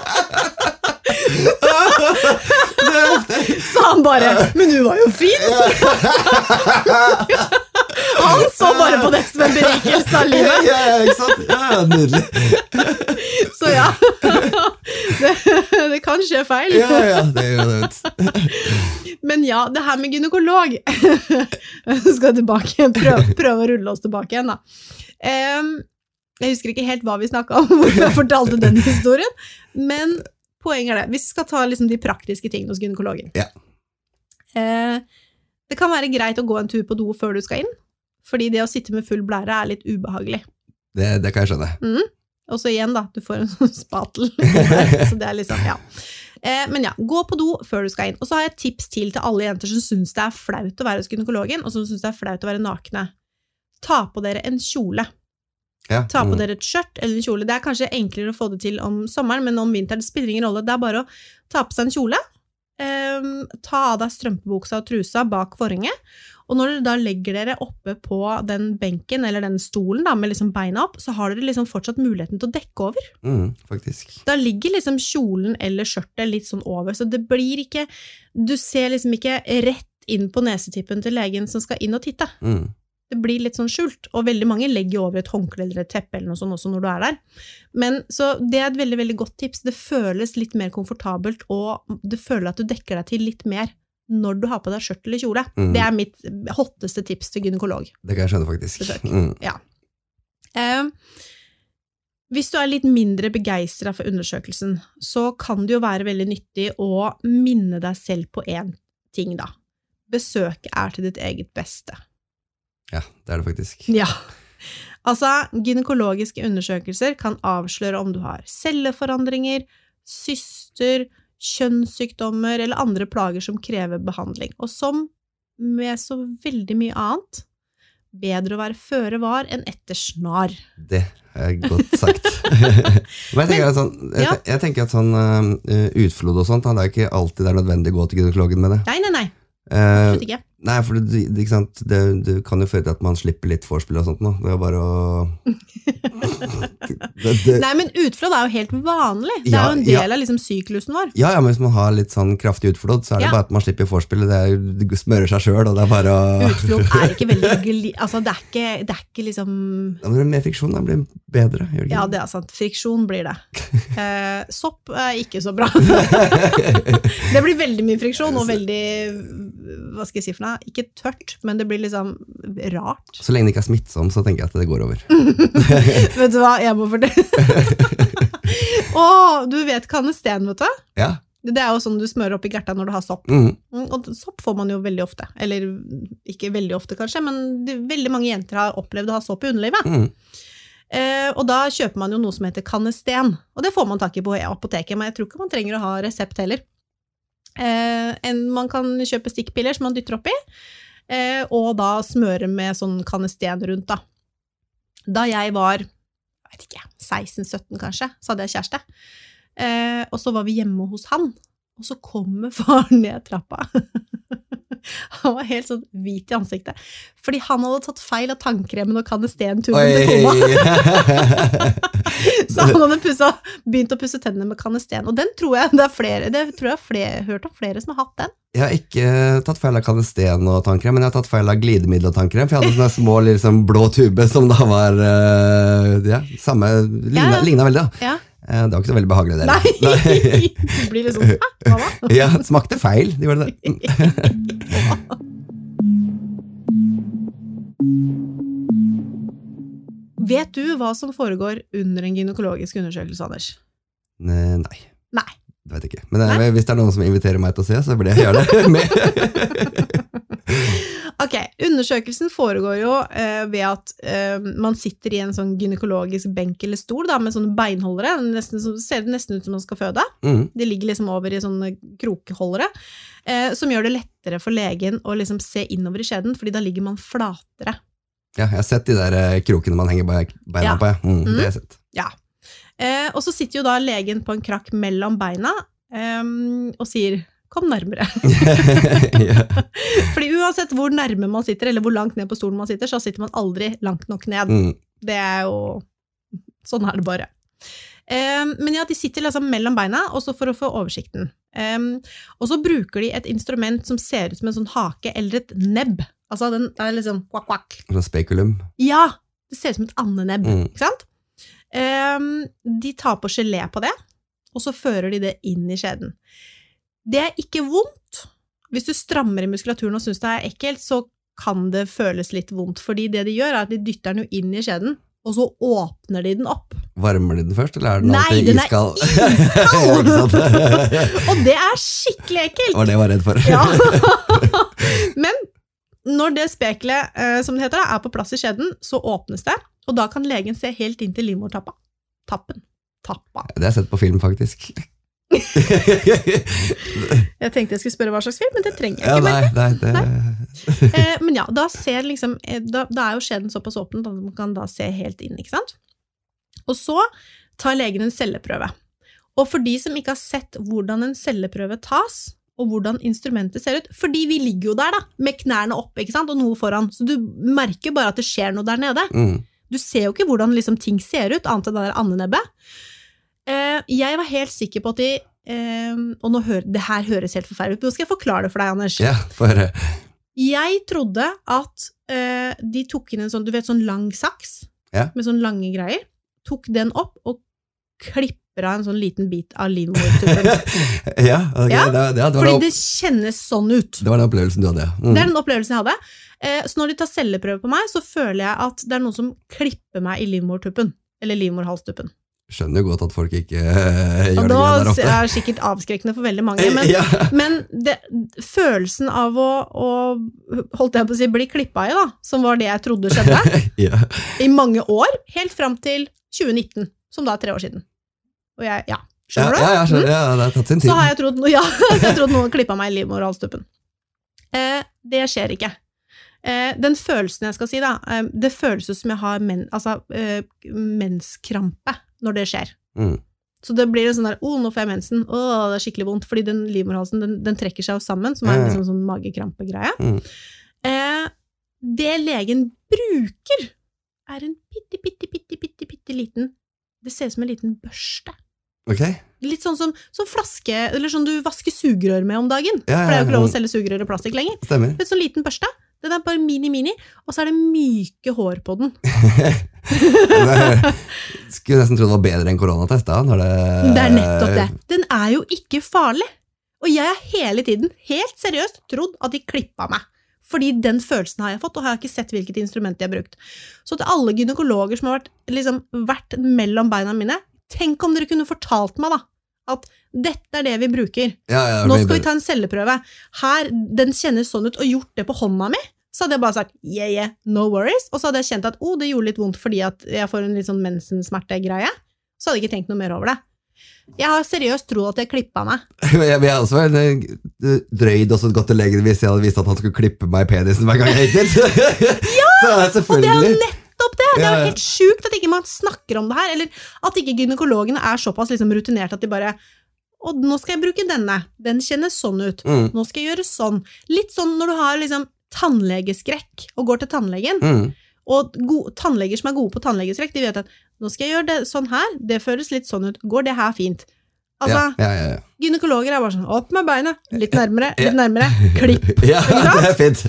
Så han bare, men du var jo fin. Han så bare på det som en berikelse av livet. Ikke sant? Nydelig. Så det kan skje feil. Det gjør det. Men det her med gynekolog, skal tilbake, prøve å rulle oss tilbake igjen da. Jeg husker ikke helt hva vi snakket om, hvorfor jeg fortalte den historien, men poenget er det. Vi skal ta liksom de praktiske tingene hos gynekologen. Det kan være greit å gå en tur på do før du skal inn, fordi det å sitte med full blære er litt ubehagelig. Det kan jeg skjønne. Og så igjen da, du får en sånn spatel. Så det er liksom, men gå på do før du skal inn. Og så har jeg et tips til alle jenter som synes det er flaut å være hos gynekologen, og som synes det er flaut å være nakne. Ta på dere en kjole. Ta på dere et skjørt eller en kjole. Det er kanskje enklere å få det til om sommeren, men om vinteren spiller ingen rolle. Det er bare å ta på seg en kjole, ta av deg strømpebuksa og trusa bak forhenget, og når dere da legger dere oppe på den benken eller den stolen da, med liksom beina opp, så har dere liksom fortsatt muligheten til å dekke over. Faktisk. Da ligger liksom kjolen eller skjørtet litt sånn over, så det blir ikke, du ser liksom ikke rett inn på nesetippen til legen som skal inn og titte. Det blir litt sånn skjult, og veldig mange legger over et håndkle eller et teppe eller noe sånt også når du er der. Men så det er et veldig, veldig godt tips. Det føles litt mer komfortabelt, og du føler at du dekker deg til litt mer når du har på deg skjørt eller kjole. Det mitt hotteste tips til gynekolog. Det kan jeg skjønne faktisk. Ja. Hvis du litt mindre begeistret for undersøkelsen, så kan det jo være veldig nyttig å minne deg selv på en ting da. Besøket til ditt eget beste. Ja, det det faktisk. Ja. Altså, gynekologiske undersøkelser kan avsløre om du har celleforandringer, syster, kjønnssykdommer eller andre plager som krever behandling. Og som med så veldig mye annet, bedre å være føre var enn etter snar. Det godt sagt. Men jeg tenker at sånn utflod og sånt, det ikke alltid det nødvendig å gå til gynekologen med det. Nei. Absolutt ikke. Nei, for ikke sant, det kan jo føre til at man slipper litt forspill og sånt nå. Det bare å... Nei, men utflod jo helt vanlig. Det jo en del av liksom syklusen vår. Ja, men hvis man har litt sånn kraftig utflod, så det bare at man slipper forspill. Det smører seg selv, og det bare å... Utflod ikke veldig... Altså, det ikke liksom... Da blir det mer friksjon, da blir det bedre. Ja, det sant. Friksjon blir det. Sopp ikke så bra. Det blir veldig mye friksjon, og veldig... Hva skal jeg si for noe? Ikke tørt, men det blir liksom rart. Så lenge det ikke smittsom, så tenker jeg at det går over. Vet du hva, jeg må fortelle. Du vet kanesten, vet du? Ja. Det jo sånn du smører opp i gerta når du har sopp. Og sopp får man jo veldig ofte. Eller ikke veldig ofte kanskje, men veldig mange jenter har opplevd å ha sopp i underlivet. Og da kjøper man jo noe som heter kanesten. Og det får man tak i på apoteket, men jeg tror ikke man trenger å ha resept heller. Man kan kjøpe stikkpiller som man dytter opp i, og da smøre med sånn kanesten rundt da. Da jeg var, jeg vet ikke, 16-17 kanskje, så hadde jeg kjæreste. Og så var vi hjemme hos han, og så kommer faren ned trappa. Han var helt sånn hvit i ansiktet, fordi han hadde tatt feil av tannkremen og kanesten-tuben til koma. Så han hadde begynt å pusse tennene med kanesten, og den tror jeg hørt om flere som har hatt den. Jeg har ikke tatt feil av kanesten og tannkrem, men jeg har tatt feil av glidemiddel og tannkrem, for jeg hadde sånne små liksom, blå tube som da var lignet veldig da. Ja. Det var ikke så veldig behagelig det. Nei. Det blir litt sånn, hva da? Ja, det smakte feil, de gjorde det. Vet du hva som foregår under en gynekologisk undersøkelse, Anders? Nei. Nei. Det vet jeg ikke. Men hvis det noen som inviterer meg til å se, så blir jeg gjøre det med. Ok, undersøkelsen foregår jo ved at man sitter i en sånn gynekologisk benk eller stol da, med sånne beinholdere, ser det nesten ut som man skal føde. De ligger liksom over i sånne krokholdere, som gjør det lettere for legen å liksom se innover i skjeden, fordi da ligger man flatere. Ja, jeg har sett de der krokene man henger beina på, det har jeg sett. Ja, og så sitter jo da legen på en krakk mellom beina og sier kom nærmere. Fordi uansett hvor nærme man sitter, eller hvor langt ned på stolen man sitter, så sitter man aldri langt nok ned. Det jo, sånn det bare. Men ja, de sitter liksom mellom beina, også for å få oversikten. Og så bruker de et instrument som ser ut som en sånn hake, eller et nebb. Altså, den liksom kvakk. Sånn spekulum. Ja, det ser ut som et andenebb, ikke sant? De tar på gelé på det, og så fører de det inn i skjeden. Det ikke vondt. Hvis du strammer i muskulaturen og synes det ekkelt, så kan det føles litt vondt, fordi det de gjør at de dytter den jo inn i skjeden, og så åpner de den opp. Varmer de den først, eller den alltid iskald? Nei, den iskald! Og det skikkelig ekkelt. Var det jeg var redd for. Ja. Men når det spekelet, som det heter, på plass i skjeden, så åpnes det, og da kan legen se helt inn til livmortappa. Tappa. Det har jeg sett på film, faktisk. Jeg tenkte jeg skulle spørre hva slags film, men det trenger jeg ikke. Nei. Men ja, da ser liksom, da jo skjeden såpass åpen, at man kan da se helt inn, ikke sant? Og så tar legen en celleprøve. Og for de som ikke har sett hvordan en celleprøve tas, og hvordan instrumentet ser ut, fordi vi ligger jo der da, med knærne opp, ikke sant, og noe foran, så du merker bare at det skjer noe der nede. Du ser jo ikke hvordan liksom ting ser ut, annet enn det der andenebbet. Jeg var helt sikker på at og det her høres helt forferdelig ut, nå skal jeg forklare det for deg, Anders. Ja, for det. Jeg trodde at de tok inn en sånn, du vet, sånn lang saks, med sånn lange greier, tok den opp og klippet klipper av en sånn liten bit av livmortuppen. Ja, ok. Ja, Det var Fordi den det kjennes sånn ut. det var den opplevelsen du hadde, ja. Det er den opplevelsen jeg hadde. Så når de tar celleprøve på meg, så føler jeg at det er noen som klipper meg i livmortuppen, eller livmorhalstuppen. Skjønner jo godt at folk ikke gjør det der Og ofte. det er sikkert avskrekkende for veldig mange, men, Ja. men følelsen av å holdt jeg på å si, bli klippet i da, som var det jeg trodde skjedde, Ja. i mange år, helt frem til 2019, som da er 3 år siden. Og jeg, skjønner du? Ja, jeg skjønner. Ja, det har tatt sin tid. Så har jeg trodd, så jeg trodd noen klippet meg i livmorhalstuppen. Det skjer ikke. Den følelsen jeg skal si da, det føles som jeg har menskrampe når det skjer. Så det blir en sånn der, nå får jeg mensen, det er skikkelig vondt, fordi den livmorhalsen, den trekker seg jo sammen, som er liksom sånn magekrampe-greie. Det legen bruker er en bitte liten, det ser ut som en liten børste. Ok. Litt sånn som flaske, eller sånn du vasker sugerør med om dagen, for det er jo ikke lov å selge sugerør i plastikk lenger. Stemmer. En sånn liten børste, den er bare mini, og så er det myke hår på den. Skulle nesten tro det var bedre enn koronatest da, når det... Det er nettopp det. Den er jo ikke farlig. Og jeg har hele tiden, helt seriøst, trodd at de klippet meg. Fordi den følelsen har jeg fått, og har jeg ikke sett hvilket instrument de har brukt. Så til alle gynekologer som har vært mellom beina mine, tenk om dere kunne fortalt meg da, at dette er det vi bruker. Nå skal vi ta en celleprøve. Her, den kjennes sånn ut, og gjort det på hånda mi. Så hadde jeg bare sagt, yeah, no worries. Og så hadde jeg kjent at, det gjorde litt vondt fordi at jeg får en litt sånn mensensmerte-greie. Så hadde jeg ikke tenkt noe mer over det. Jeg har seriøst trodd at jeg klippet meg. Jeg har også drøyd også gått til legen hvis jeg hadde visst at han skulle klippe meg i penisen hver gang jeg gikk dit. Ja, så og det er jo nettopp det. Det er jo helt sjukt at ikke man snakker om det her, eller at ikke gynekologene er såpass rutinert at de bare, nå skal jeg bruke denne, den kjennes sånn ut, nå skal jeg gjøre sånn. Litt sånn når du har tannlegeskrekk og går til tannlegen, og tannleger som er gode på tannlegeskrekk, de vet at nå skal jeg gjøre det sånn her, det føles litt sånn ut, går det her fint? Altså, gynekologer er bare sånn, opp med beina, litt nærmere, klipp. Ja, det er fint.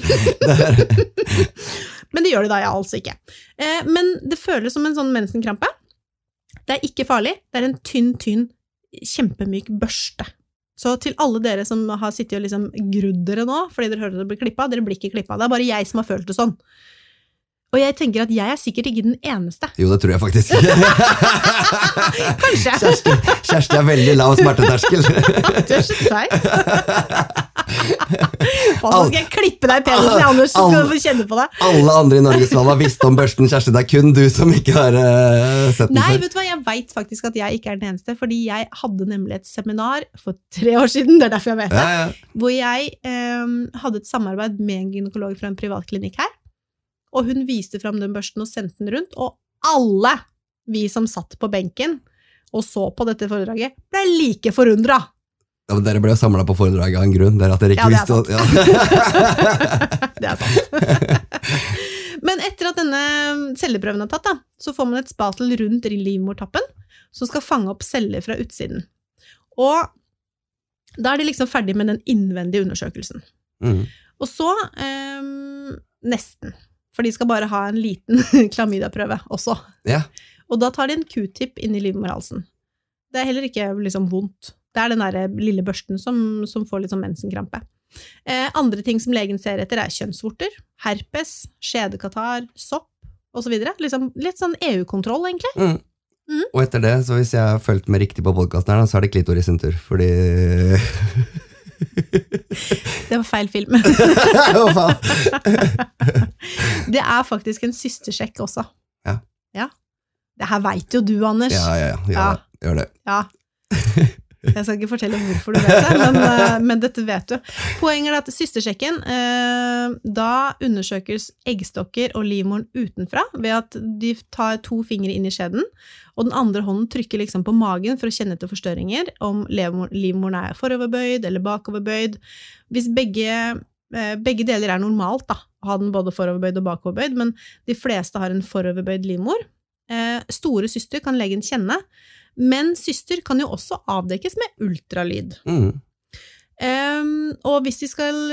Men det gjør det da altså ikke. Men det føles som en sånn mensenkrampe. Det er ikke farlig, det er en tynn, kjempemyk børste. Så til alle dere som har sittet og grudd dere nå, fordi dere hører at det blir klippet, dere blir ikke klippet. Det er bare jeg som har følt det sånn. Og jeg tenker at jeg er sikkert ikke den eneste. Jo, det tror jeg faktisk. Kanskje. Kjersti er veldig lav smerteterskel. Du er så teit. Og så skal jeg klippe deg i penisen, Anders, så skal du få kjenne på det. Alle andre i Norges land har visst om børsten, Kjersti. Det er kun du som ikke har sett den før. Nei, vet du hva, jeg vet faktisk at jeg ikke er den eneste, fordi jeg hadde nemlig et seminar for 3 år siden, det er derfor jeg vet det, hvor jeg hadde et samarbeid med en gynekolog fra en privatklinikk her, og hun viste frem den børsten og sendte den rundt, og alle vi som satt på benken og så på dette foredraget ble like forundret. Ja, men dere ble jo samlet på foredraget av en grunn, dere at dere ikke visste. Det er sant. Men etter at denne celleprøven er tatt da, så får man et spatel rundt livmortappen som skal fange opp celler fra utsiden. Og da er de ferdig med den innvendige undersøkelsen. Og så, nesten. For de skal bare ha en liten klamydia-prøve også. Ja. Og da tar de en Q-tip inn i livmorhalsen. Det er heller ikke vondt. Det er den der lille børsten som får litt mensenkrampe. Andre ting som legen ser etter er kjønnsvorter, herpes, skjedekatarr, sopp, og så videre. Litt sånn EU-kontroll, egentlig. Og etter det, så hvis jeg har følt meg riktig på podcasten her, så er det klitoris sin tur, fordi... Det var feil film. Det er faktisk en systersjekk også. Ja. Det her vet jo du, Anders. Ja, gjør det. Ja. Jeg skal ikke fortelle hvorfor du vet det, men dette vet du. Poenget er at systersjekken, da undersøkes eggstokker og livmoren utenfra, ved at de tar 2 fingre inn i skjeden, og den andre hånden trykker på magen for å kjenne etter forstørringer, om livmoren er foroverbøyd eller bakoverbøyd. Hvis begge deler er normalt, da, ha den både foroverbøyd og bakoverbøyd, men de fleste har en foroverbøyd livmor. Store syster kan legen kjenne, men syster kan jo også avdekkes med ultralyd. Og hvis de skal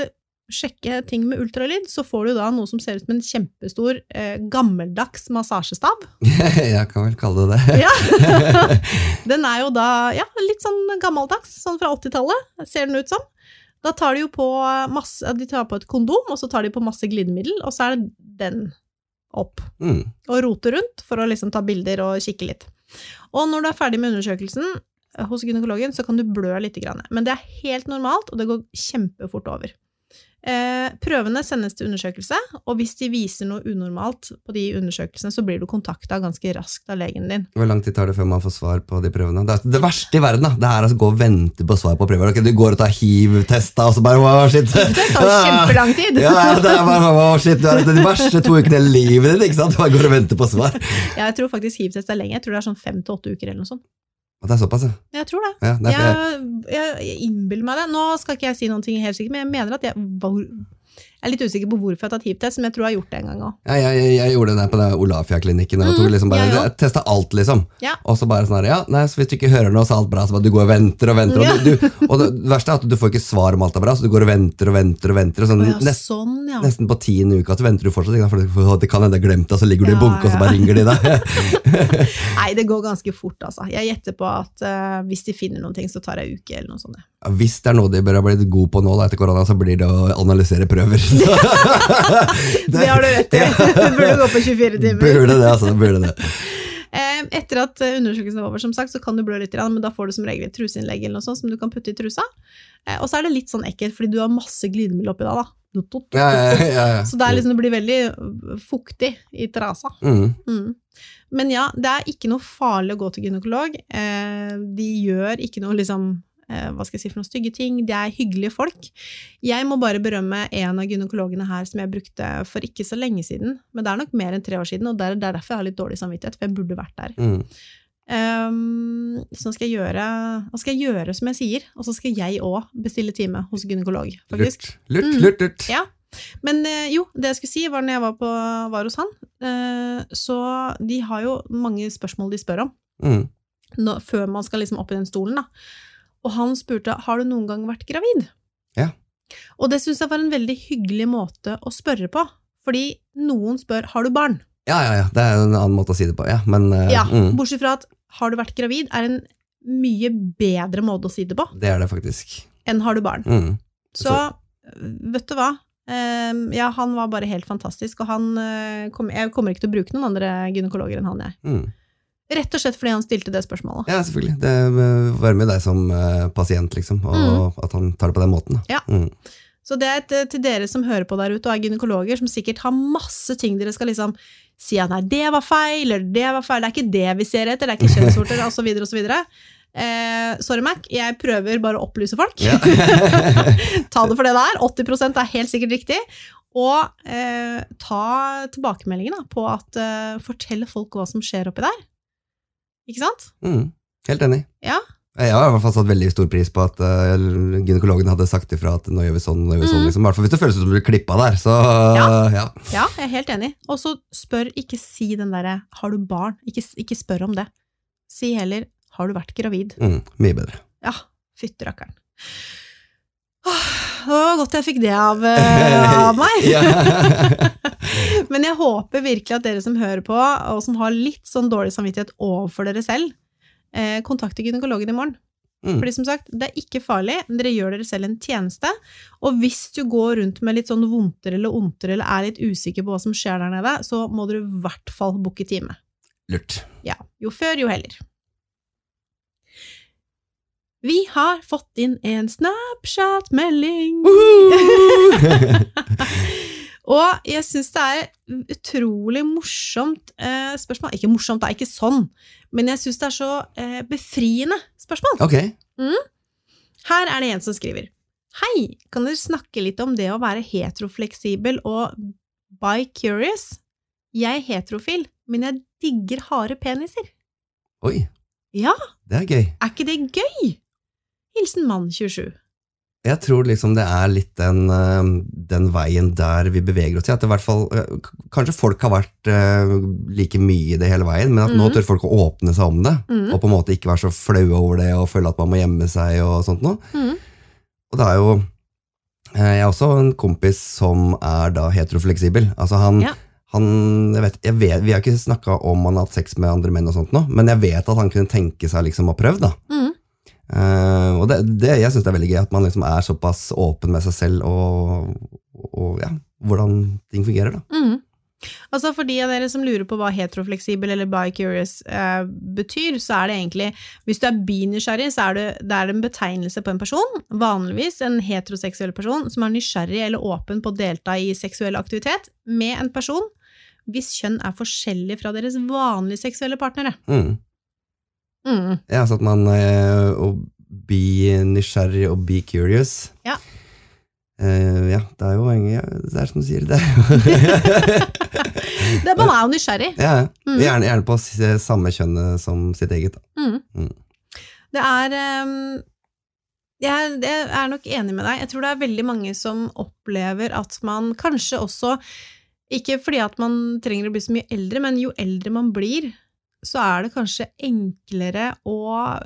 sjekke ting med ultralyd, så får du da noe som ser ut som en kjempestor, gammeldags massasjestav. Jeg kan vel kalle det det. Ja. Den jo da, ja, litt sånn gammeldags, sånn fra 80-tallet, ser den ut som. Da tar de jo på de tar på et kondom, og så tar de på masse glidemiddel, og så det den opp. Og roter rundt for å liksom ta bilder og kikke litt. Og når du ferdig med undersøkelsen hos gynekologen, så kan du blø litt grann. Men det helt normalt, og det går kjempefort over. Prøvene sendes til undersøkelse, og hvis de viser noe unormalt på de undersøkelsene, så blir du kontaktet ganske raskt av legen din. Hvor lang tid tar det før man får svar på de prøvene? Det verste i verden, da. Det altså gå og vente på svar på prøver. Okay, du går og tar HIV-testa, og så bare, wow, shit. Det tar kjempelang tid. Ja, det bare, wow, shit. Det de verste 2 ukene i livet ditt, ikke sant? Du bare går og venter på svar. Ja, jeg tror faktisk HIV-test lenge. Jeg tror det sånn 5 til 8 uker eller noe sånt. Og det såpass, ja? Jeg tror det. Ja, jeg innbiller meg det. Nå skal ikke jeg si noen ting helt sikkert, men jeg mener at jeg litt usikker på hvorfor jeg har tatt HIV-test, men jeg tror jeg har gjort det en gang også. Ja, jeg gjorde det på den Olafia-klinikken, og liksom jeg testet alt, liksom. Ja. Og så bare sånn her, så hvis du ikke hører noe, så alt bra, så bare du går og venter og venter, og det verste at du får ikke svar om alt bra, så du går og venter og venter og venter, og sånn, nesten på 10. uka, så venter du fortsatt, for det kan hende glemt, og så ligger du i bunke, og så bare ringer de deg. Nei, det går ganske fort, altså. Jeg gjetter på at hvis de finner noen ting, så tar jeg uke eller noe sånt. Ja, hvis det noe de bør ha blitt god på nå da, etter korona, så blir det å analysere prøver. Det har du rett i. Du burde gå på 24 timer. Burde det. Etter at undersøkelsen er over, som sagt, så kan du blø litt, men da får du som regel et truseinnlegg eller noe sånt som du kan putte i trusa. Og så det litt sånn ekkelt, fordi du har masse glidemiddel oppi da. Ja. Så det liksom, det blir veldig fuktig i trasa. Men ja, det ikke noe farlig å gå til gynekolog. De gjør ikke noe liksom hva skal jeg si for noen stygge ting, de hyggelige folk. Jeg må bare berømme en av gynekologene her som jeg brukte for ikke så lenge siden, men det nok mer enn 3 år siden, og det derfor jeg har litt dårlig samvittighet, for jeg burde vært der. Så skal jeg gjøre som jeg sier, og så skal jeg også bestille time hos gynekolog, faktisk. Lurt. Ja. Men jo, det jeg skulle si var når jeg var hos han, så de har jo mange spørsmål de spør om, før man skal liksom opp i den stolen da. Og han spurte, har du noen gang vært gravid? Ja. Og det synes jeg var en veldig hyggelig måte å spørre på, fordi noen spør, har du barn? Ja, det en annen måte å si det på, ja. Men, bortsett fra at, har du vært gravid, en mye bedre måte å si det på. Det det faktisk. Enn har du barn. Så, vet du hva? Ja, han var bare helt fantastisk, og jeg kommer ikke til å bruke noen andre gynekologer enn han Rett og slett fordi han stilte det spørsmålet. Ja, selvfølgelig. Det var med deg som pasient, liksom, og at han tar det på den måten. Ja. Så det til dere som hører på der ute, og gynekologer, som sikkert har masse ting dere skal liksom si at nei, det var feil, eller det var feil, det ikke det vi ser etter, det ikke kjønnsvorter, og så videre, og så videre. Sorry, Mac, jeg prøver bare å opplyse folk. Ja. Ta det for det der. 80% helt sikkert riktig. Og ta tilbakemeldingen da, på at fortelle folk hva som skjer oppi der. Ikke sant? Helt enig. Ja. Jeg har i hvert fall satt veldig stor pris på at gynekologen hadde sagt ifra at nå gjør vi sånn, liksom. I hvert fall hvis det føles som du blir klippet der, så ja, jeg helt enig. Og så ikke si den der, har du barn? Ikke spør om det. Si heller, har du vært gravid? Mye bedre. Ja, fytterakkeren. Det var godt jeg fikk det av meg. Men jeg håper virkelig at dere som hører på, og som har litt sånn dårlig samvittighet overfor dere selv, kontakter gynekologen i morgen. Fordi som sagt, det ikke farlig, dere gjør dere selv en tjeneste, og hvis du går rundt med litt sånn vondter eller ondter, eller litt usikker på hva som skjer der nede, så må dere i hvert fall booke time. Lurt. Ja, jo før, jo heller. Vi har fått inn en Snapchat-melding. Og jeg synes det utrolig morsomt spørsmål. Ikke morsomt, det ikke sånn, men jeg synes det så befriende spørsmål. Ok. Her det en som skriver. Hei, kan dere snakke litt om det å være heterofleksibel og bi-curious? Jeg heterofil, men jeg digger harde peniser. Oi. Ja. Det gøy. Ikke det gøy? Hilsen mann 27. Jeg tror liksom det litt den veien der vi beveger oss i, at i hvert fall, kanskje folk har vært like mye i det hele veien, men at nå tør folk å åpne seg om det, og på en måte ikke være så flau over det, og føle at man må gjemme seg og sånt noe. Og det jo Jeg har også en kompis som da heterofleksibel. Altså jeg vet, vi har ikke snakket om han har hatt sex med andre menn og sånt nå, men jeg vet at han kunne tenke seg liksom å prøve da. Og jeg synes det veldig gøy at man liksom såpass åpen med seg selv og ja, hvordan ting fungerer da. Altså for de av dere som lurer på hva heterofleksibel eller bi-curious betyr, så det egentlig, hvis du bi-nysgjerrig, så det en betegnelse på en person, vanligvis en heteroseksuell person, som nysgjerrig eller åpen på å delta i seksuell aktivitet med en person, hvis kjønn forskjellig fra deres vanlige seksuelle partnere. Ja, så at man bi-nysgjerrig og bi-curious. Ja. Ja, det jo det som du sier det. Man jo nysgjerrig. Ja, gjerne på samme kjønn som sitt eget. Det jeg nok enig med deg. Jeg tror det veldig mange som opplever at man kanskje også, ikke fordi at man trenger å bli så mye eldre, men jo eldre man blir, så det kanskje enklere å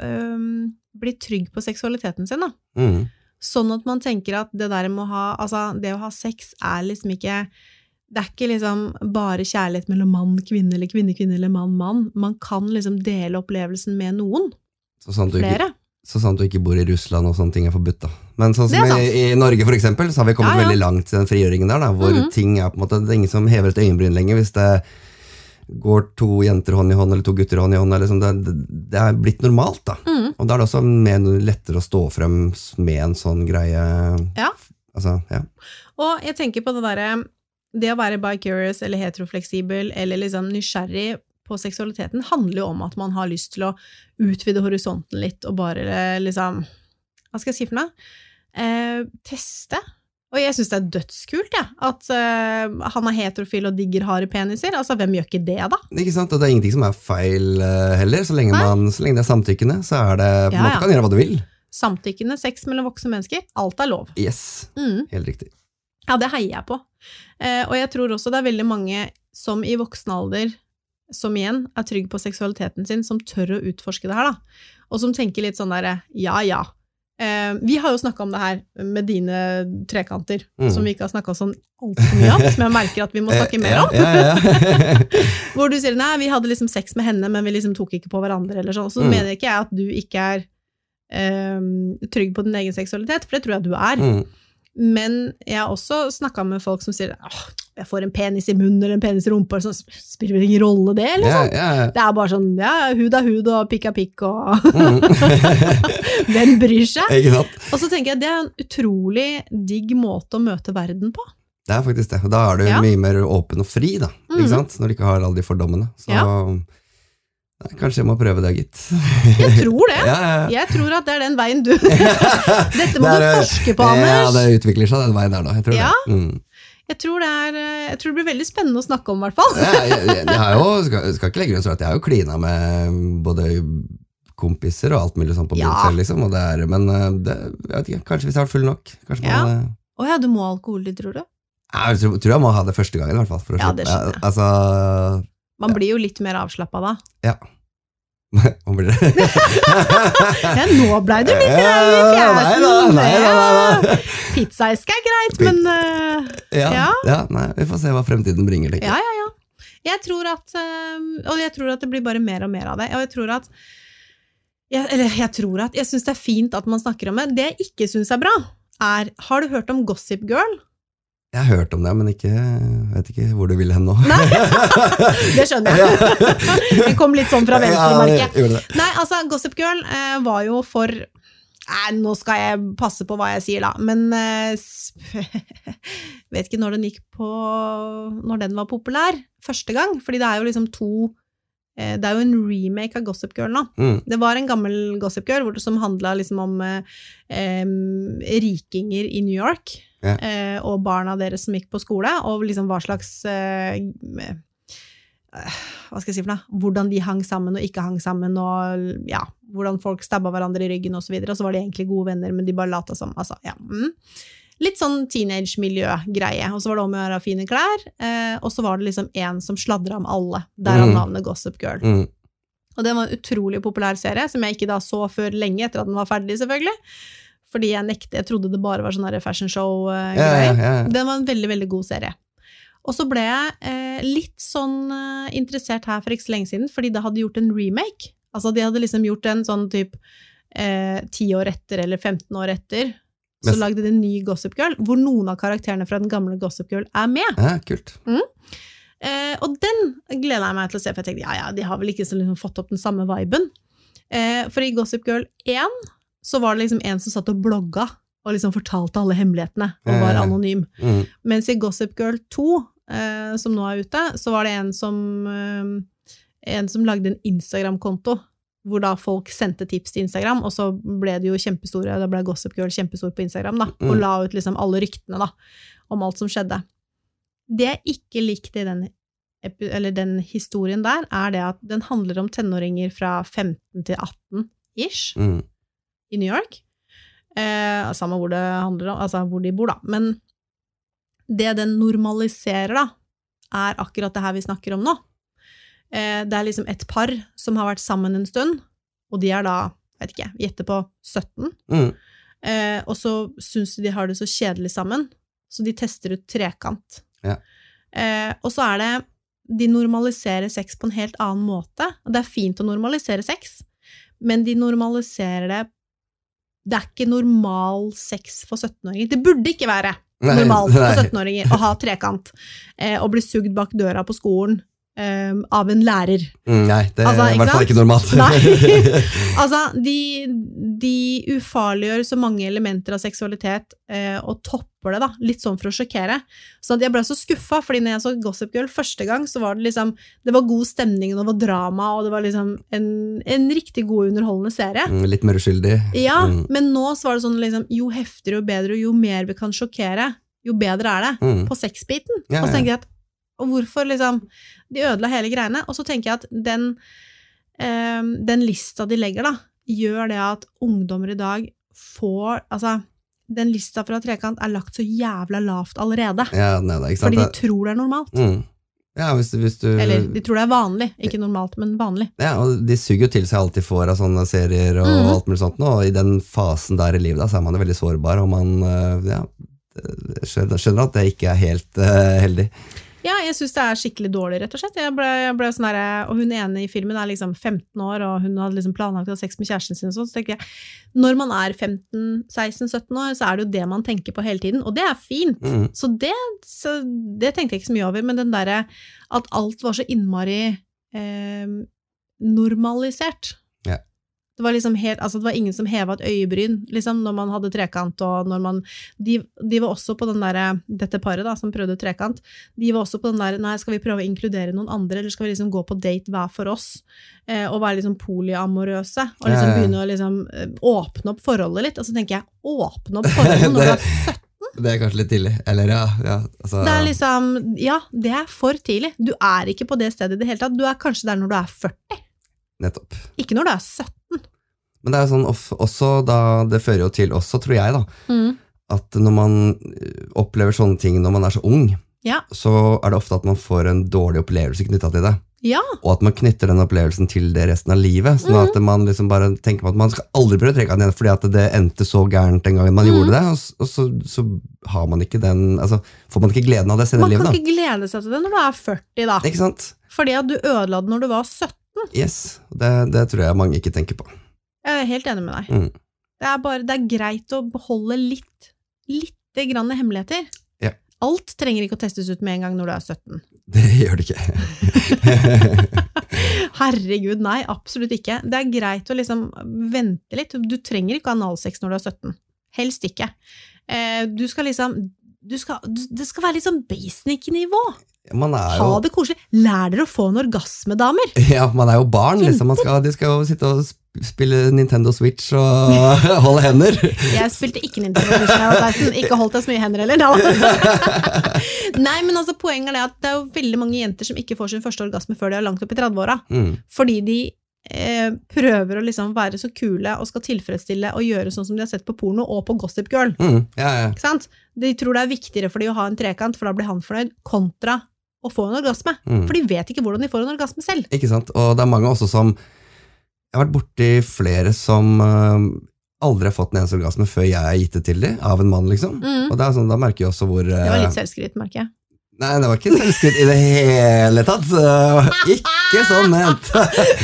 bli trygg på seksualiteten sin da. Sånn at man tenker at det der med det å ha sex liksom ikke, det ikke liksom bare kjærlighet mellom mann, kvinne, eller kvinne, kvinne, eller mann, mann. Man kan liksom dele opplevelsen med noen. Flere. Sånn at du ikke bor i Russland og sånne ting forbudt da. Men sånn som i Norge for eksempel, så har vi kommet veldig langt til den frigjøringen der da, hvor ting på en måte, det ingen som hever et øyenbryn lenger hvis det går to jenter hånd i hånd, eller to gutter hånd i hånd, liksom, det blitt normalt da. Og da det også mer lettere å stå frem med en sånn greie. Ja. Altså, ja. Og jeg tenker på det å være bi-curious, eller heterofleksibel, eller liksom nysgjerrig på seksualiteten, handler jo om at man har lyst til å utvide horisonten litt, og bare liksom, hva skal jeg si for meg? Teste. Og jeg synes det dødskult, ja, at han heterofil og digger harde peniser. Altså, hvem gjør ikke det, da? Ikke sant, og det ingenting som feil heller. Så lenge det samtykkende, så det på en måte kan gjøre hva du vil. Samtykkende, sex mellom voksne mennesker, alt lov. Yes, helt riktig. Ja, det heier jeg på. Og jeg tror også det veldig mange som i voksen alder, som igjen trygg på seksualiteten sin, som tør å utforske det her, da. Og som tenker litt sånn der, ja. Vi har jo snakket om det her med dine trekanter, som vi ikke har snakket sånn alt for mye om, som jeg merker at vi må snakke mer om. Hvor du sier, nei, vi hadde liksom sex med henne, men vi liksom tok ikke på hverandre, eller sånn. Så mener ikke jeg at du ikke trygg på din egen seksualitet, for det tror jeg du Men jeg har også snakket med folk som sier, jeg får en penis i munnen eller en penis i rumpa, så spiller det ingen rolle det, eller sånn. Det bare sånn, hud er hud og pikk er pikk, og hvem bryr seg? Og så tenker jeg, det en utrolig digg måte å møte verden på. Det faktisk det, og da du mye mer åpen og fri da, ikke sant? Når du ikke har alle de fordommene. Så kanskje jeg må prøve det, gitt. Jeg tror det. Jeg tror at det den veien du... Dette må du forske på, Anders. Ja, det utvikler seg den veien der da, jeg tror det. Jeg tror det blir veldig spennende å snakke om, I hvert fall. Jeg har jo, skal ikke legge rundt så at jeg har jo klina med både kompiser og alt mulig sånn på begynnelsen, liksom, og men jeg vet ikke, kanskje hvis jeg har vært full nok. Åja, du må alkohol, tror du? Jeg tror jeg må ha det første gangen, I hvert fall. Ja, det skjønner jeg. Altså... Man blir jo litt mer avslappet da. Ja. Hva blir det? Nå ble du litt i fjesen. Nei. Pizzaeske greit, men... Nei, vi får se hva fremtiden bringer. Ja. Jeg tror at det blir bare mer og mer av det. Og jeg tror at jeg synes det fint at man snakker om det. Det jeg ikke synes bra har du hørt om Gossip Girl? Jeg har hørt om det, men vet ikke hvor du vil hen nå. Nei, det skjønner jeg. Det kom litt sånn fra venstremarket. Nei, altså, Gossip Girl var jo for... nå skal jeg passe på hva jeg sier da, men vet ikke når den var populær første gang, fordi det jo liksom det jo en remake av Gossip Girl nå. Det var en gammel Gossip Girl som handlet liksom om rikinger i New York, og barna deres som gikk på skole, og liksom hva slags hva skal jeg si for noe? Hvordan de hang sammen og ikke hang sammen, og hvordan folk stabba hverandre i ryggen og så videre, og så var de egentlig gode venner, men de bare lata som, altså, litt sånn teenage-miljø-greie, og så var det om å gjøre fine klær, og så var det liksom en som sladret om alle, der han navnet Gossip Girl. Og det var en utrolig populær serie, som jeg ikke da så før lenge etter at den var ferdig, selvfølgelig. fordi jeg trodde det bare var sånn her fashion show-greier. Ja. Den var en veldig, veldig god serie. Og så ble jeg litt sånn interessert her for ikke så lenge siden, fordi det hadde gjort en remake. Altså, de hadde liksom gjort en sånn typ 10 år etter, eller 15 år etter, så lagde de en ny Gossip Girl, hvor noen av karakterene fra den gamle Gossip Girl med. Ja, kult. Og den gleder jeg meg til å se, for jeg tenkte, de har vel ikke så liksom fått opp den samme viben. For i Gossip Girl 1, så var det liksom en som satt og blogga, og liksom fortalte alle hemmelighetene, og var anonym. Mens i Gossip Girl 2, som nå ute, så var det en som lagde en Instagram-konto, hvor da folk sendte tips til Instagram, og så ble det jo kjempestore, da ble Gossip Girl kjempestor på Instagram da, og la ut liksom alle ryktene da, om alt som skjedde. Det jeg ikke likte i den historien der, det at den handler om tenåringer fra 15 til 18-ish, i New York. Samme hvor det handler om, altså hvor de bor da. Men det den normaliserer da, akkurat det her vi snakker om nå. Det liksom et par som har vært sammen en stund, og de da, vet ikke, gjetter på 17. Og så synes de har det så kjedelig sammen, så de tester ut trekant. Ja. Og så det, de normaliserer sex på en helt annen måte, og det fint å normalisere sex, men de normaliserer det ikke normal sex for 17-åringer. Det burde ikke være normalt for 17-åringer å ha trekant, og bli sugd bak døra på skolen, av en lærer. Nei, det altså, i hvert fall ikke normalt. Nei. Altså, de ufarliggjør så mange elementer av seksualitet, og topper det da, litt sånn for å sjokkere. Så jeg ble så skuffet, fordi når jeg så Gossip Girl første gang, så var det liksom, det var god stemning, og det var drama, og det var liksom en riktig god underholdende serie. Litt mer uskyldig. Ja, men nå så var det sånn liksom, jo heftigere og bedre, og jo mer vi kan sjokkere, jo bedre det på sexbiten. Og så tenker jeg at og hvorfor liksom, de ødela hele greiene, og så tenker jeg at den lista de legger da, gjør det at ungdommer i dag får, altså, den lista fra trekant lagt så jævla lavt allerede. Ja, nei, ikke sant? Fordi de tror det normalt. Ja, hvis du... Eller, de tror det vanlig, ikke normalt, men vanlig. Ja, og de suger jo til seg alt de får av sånne serier og alt mulig sånt nå, og i den fasen der i livet da, så man jo veldig sårbar, og man, skjønner at det ikke helt heldig. Ja, jeg synes det skikkelig dårlig, rett og slett. Jeg ble sånn her, og hun ene i filmen liksom 15 år, og hun hadde liksom planlagt å ha sex med kjæresten sin, så tenkte jeg, når man 15, 16, 17 år, så det jo det man tenker på hele tiden, og det fint. Så det tenkte jeg ikke så mye over, men den der, at alt var så innmari normalisert. Ja. Det var liksom helt, altså det var ingen som hevet et øyebryn, liksom, når man hadde trekant, og når man, de var også på den der, dette paret da, som prøvde trekant, de var også på den der, nei, skal vi prøve å inkludere noen andre, eller skal vi liksom gå på date hver for oss, og være liksom polyamorøse, og liksom begynne å liksom åpne opp forholdet litt, og så tenker jeg, åpne opp forholdet når du 17? Det kanskje litt tidlig, eller ja altså, det liksom, ja, det for tidlig, du ikke på det stedet i det hele tatt, du kanskje der når du 40. Nettopp. Ikke når du 17. Men det jo sånn, også da, det fører jo til også, tror jeg da, at når man opplever sånne ting når man så ung, så det ofte at man får en dårlig opplevelse knyttet til det. Ja. Og at man knytter den opplevelsen til det resten av livet, sånn at man liksom bare tenker på at man skal aldri prøve trekant igjen, fordi at det endte så gærent den gangen man gjorde det, og så har man ikke den, altså, får man ikke gleden av det senere i livet da. Man kan ikke glede seg til det når du 40 da. Ikke sant? Fordi at du ødela det når du var 17. Yes, det tror jeg mange ikke tenker på. Jeg helt enig med deg. Det greit å beholde litt grann hemmeligheter. Ja. Alt trenger ikke å testes ut med en gang når du 17. Det gjør det ikke. Herregud, nei, absolutt ikke. Det greit å liksom vente litt. Du trenger ikke analsex når du 17. Helst ikke. Du skal liksom, det skal være litt sånn basic-nivå. Ha det koselig. Lær dere å få en orgasme, damer. Ja, man jo barn, liksom. De skal jo sitte og spille Nintendo Switch og holde hender. Jeg spilte ikke Nintendo Switch da jeg var 16, ikke holdt jeg så mye hender heller da. Nei, men altså poenget at det jo veldig mange jenter som ikke får sin første orgasme før de langt opp i 30-åra. Fordi de prøver å liksom være så kule og skal tilfredsstille og gjøre sånn som de har sett på porno og på Gossip Girl. Ikke sant? De tror det viktigere for de å ha en trekant, for da blir han fornøyd, kontra å få en orgasme. For de vet ikke hvordan de får en orgasme selv. Ikke sant? Og det mange også som, jeg har vært borti flere som aldri har fått en eneste orgasme før jeg har gitt det til dem, av en mann, liksom. Og det sånn, da merker jeg også hvor... Det var litt selvskryt, merker jeg. Nei, det var ikke selvskryt i det hele tatt. Ikke sånn ment.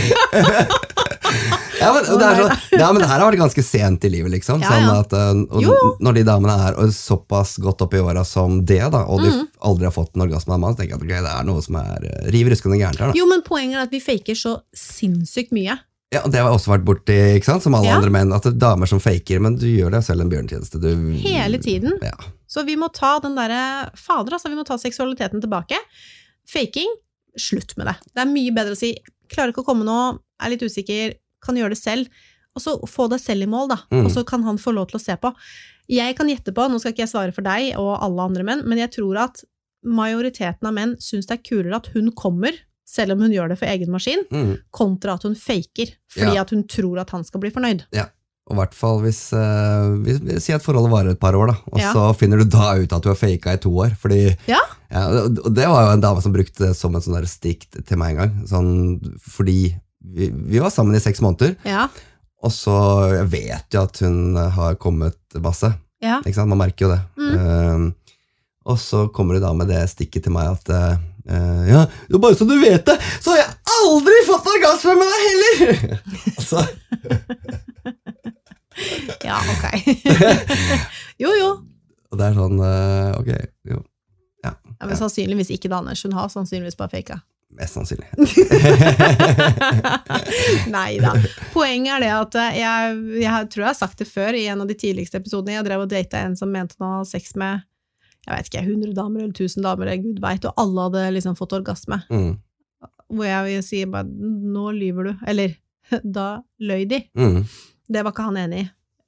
Ja, men det men det her har vært ganske sent i livet, liksom. Ja, ja. Sånn at, når de damene såpass godt opp i åra som det, da, og de aldri har fått en orgasme av en mann, så tenker jeg at okay, det noe som riv ruskende gærent her, da. Jo, men poenget at vi faker så sinnssykt mye. Ja, og det har også vært borti, ikke sant, som alle andre menn, at det damer som faker, men du gjør det selv en bjørntjeneste. Hele tiden. Ja. Så vi må ta den der, vi må ta seksualiteten tilbake. Faking, slutt med det. Det mye bedre å si, klarer ikke å komme nå, litt usikker, kan gjøre det selv, og så få deg selv i mål, da. Og så kan han få lov til å se på. Jeg kan gjette på, nå skal ikke jeg svare for deg og alle andre menn, men jeg tror at majoriteten av menn synes det kulere at hun kommer, selv om hun gjør det for egen maskin, kontra at hun faker, fordi at hun tror at han skal bli fornøyd. Ja, og i hvert fall hvis vi sier at forholdet varer et par år, da, og så finner du da ut at du har faket i 2 år, fordi og det var jo en dame som brukte det som en sånn der stikk til meg en gang, sånn, fordi vi var sammen i 6 måneder, og så jeg vet jo at hun har kommet masse, ikke sant? Man merker jo det. Og så kommer du da med det stikket til meg at ja, bare så du vet det, så har jeg aldri fått orgasme med deg heller! Altså. Ja, ok. Jo. Og det sånn, ok, jo. Ja, men sannsynligvis ikke da, Anders. Hun har sannsynligvis bare faket. Mest sannsynlig. Neida. Poenget det at jeg tror jeg har sagt det før i en av de tidligste episodene. Jeg drev og datet en som mente han hadde sex med jeg vet ikke, 100 damer eller 1000 damer, eller Gud vet, og alle hadde liksom fått orgasme. Hvor jeg vil si bare, nå lyver du. Eller, da løy de. Det var ikke han enig i.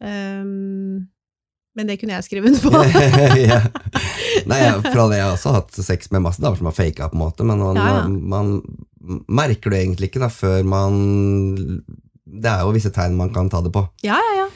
Men det kunne jeg skrive under på. Ja. Nei, fra det jeg har også hatt sex med masse damer som har faket på en måte, men man merker det egentlig ikke da, før det jo visse tegn man kan ta det på. Ja.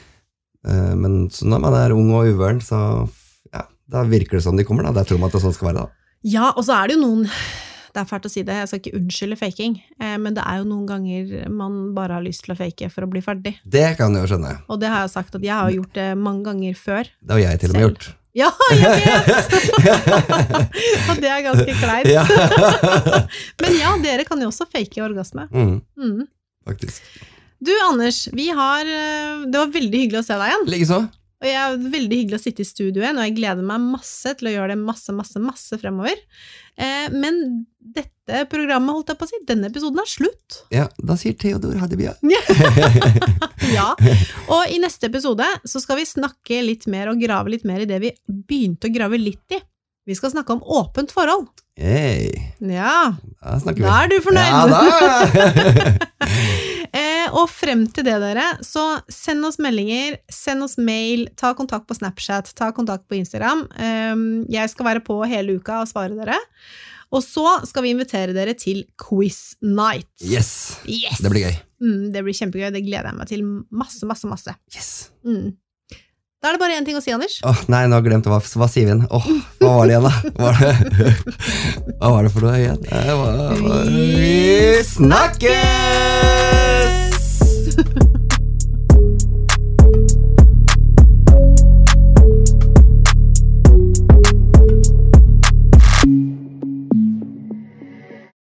Men så når man ung og uvøren, så da virker det som de kommer da, der tror man at det sånn skal være da. Ja, og så det jo noen, det fælt å si det, jeg skal ikke unnskylde faking, men det jo noen ganger man bare har lyst til å fake for å bli ferdig. Det kan jeg jo skjønne. Og det har jeg sagt at jeg har gjort det mange ganger før. Det har jeg til og med gjort. Ja, jeg vet! Og det ganske kleint. Men ja, dere kan jo også fake orgasme. Faktisk. Du, Anders, det var veldig hyggelig å se deg igjen. Likeså. Og det veldig hyggelig å sitte i studio igjen, og jeg gleder meg masse til å gjøre det masse fremover. Men dette programmet, holdt jeg på å si, denne episoden slutt. Ja, da sier Theodor ha det bra. Ja, og i neste episode så skal vi snakke litt mer og grave litt mer i det vi begynte å grave litt i. Vi skal snakke om åpent forhold. Hey. Ja, da snakker vi. Da du fornøyd. Ja, da! Og frem til det dere, så send oss meldinger, send oss mail, ta kontakt på Snapchat, ta kontakt på Instagram. Jeg skal være på hele uka og svare dere. Og så skal vi invitere dere til Quiz Night. Yes. Det blir gøy. Det blir kjempegøy, det gleder jeg meg til masse. Yes. Da det bare en ting å si, Anders. Nei, nå har jeg glemt hva sier vi igjen? Hva var det igjen da? Hva var det for noe igjen? Vi snakker!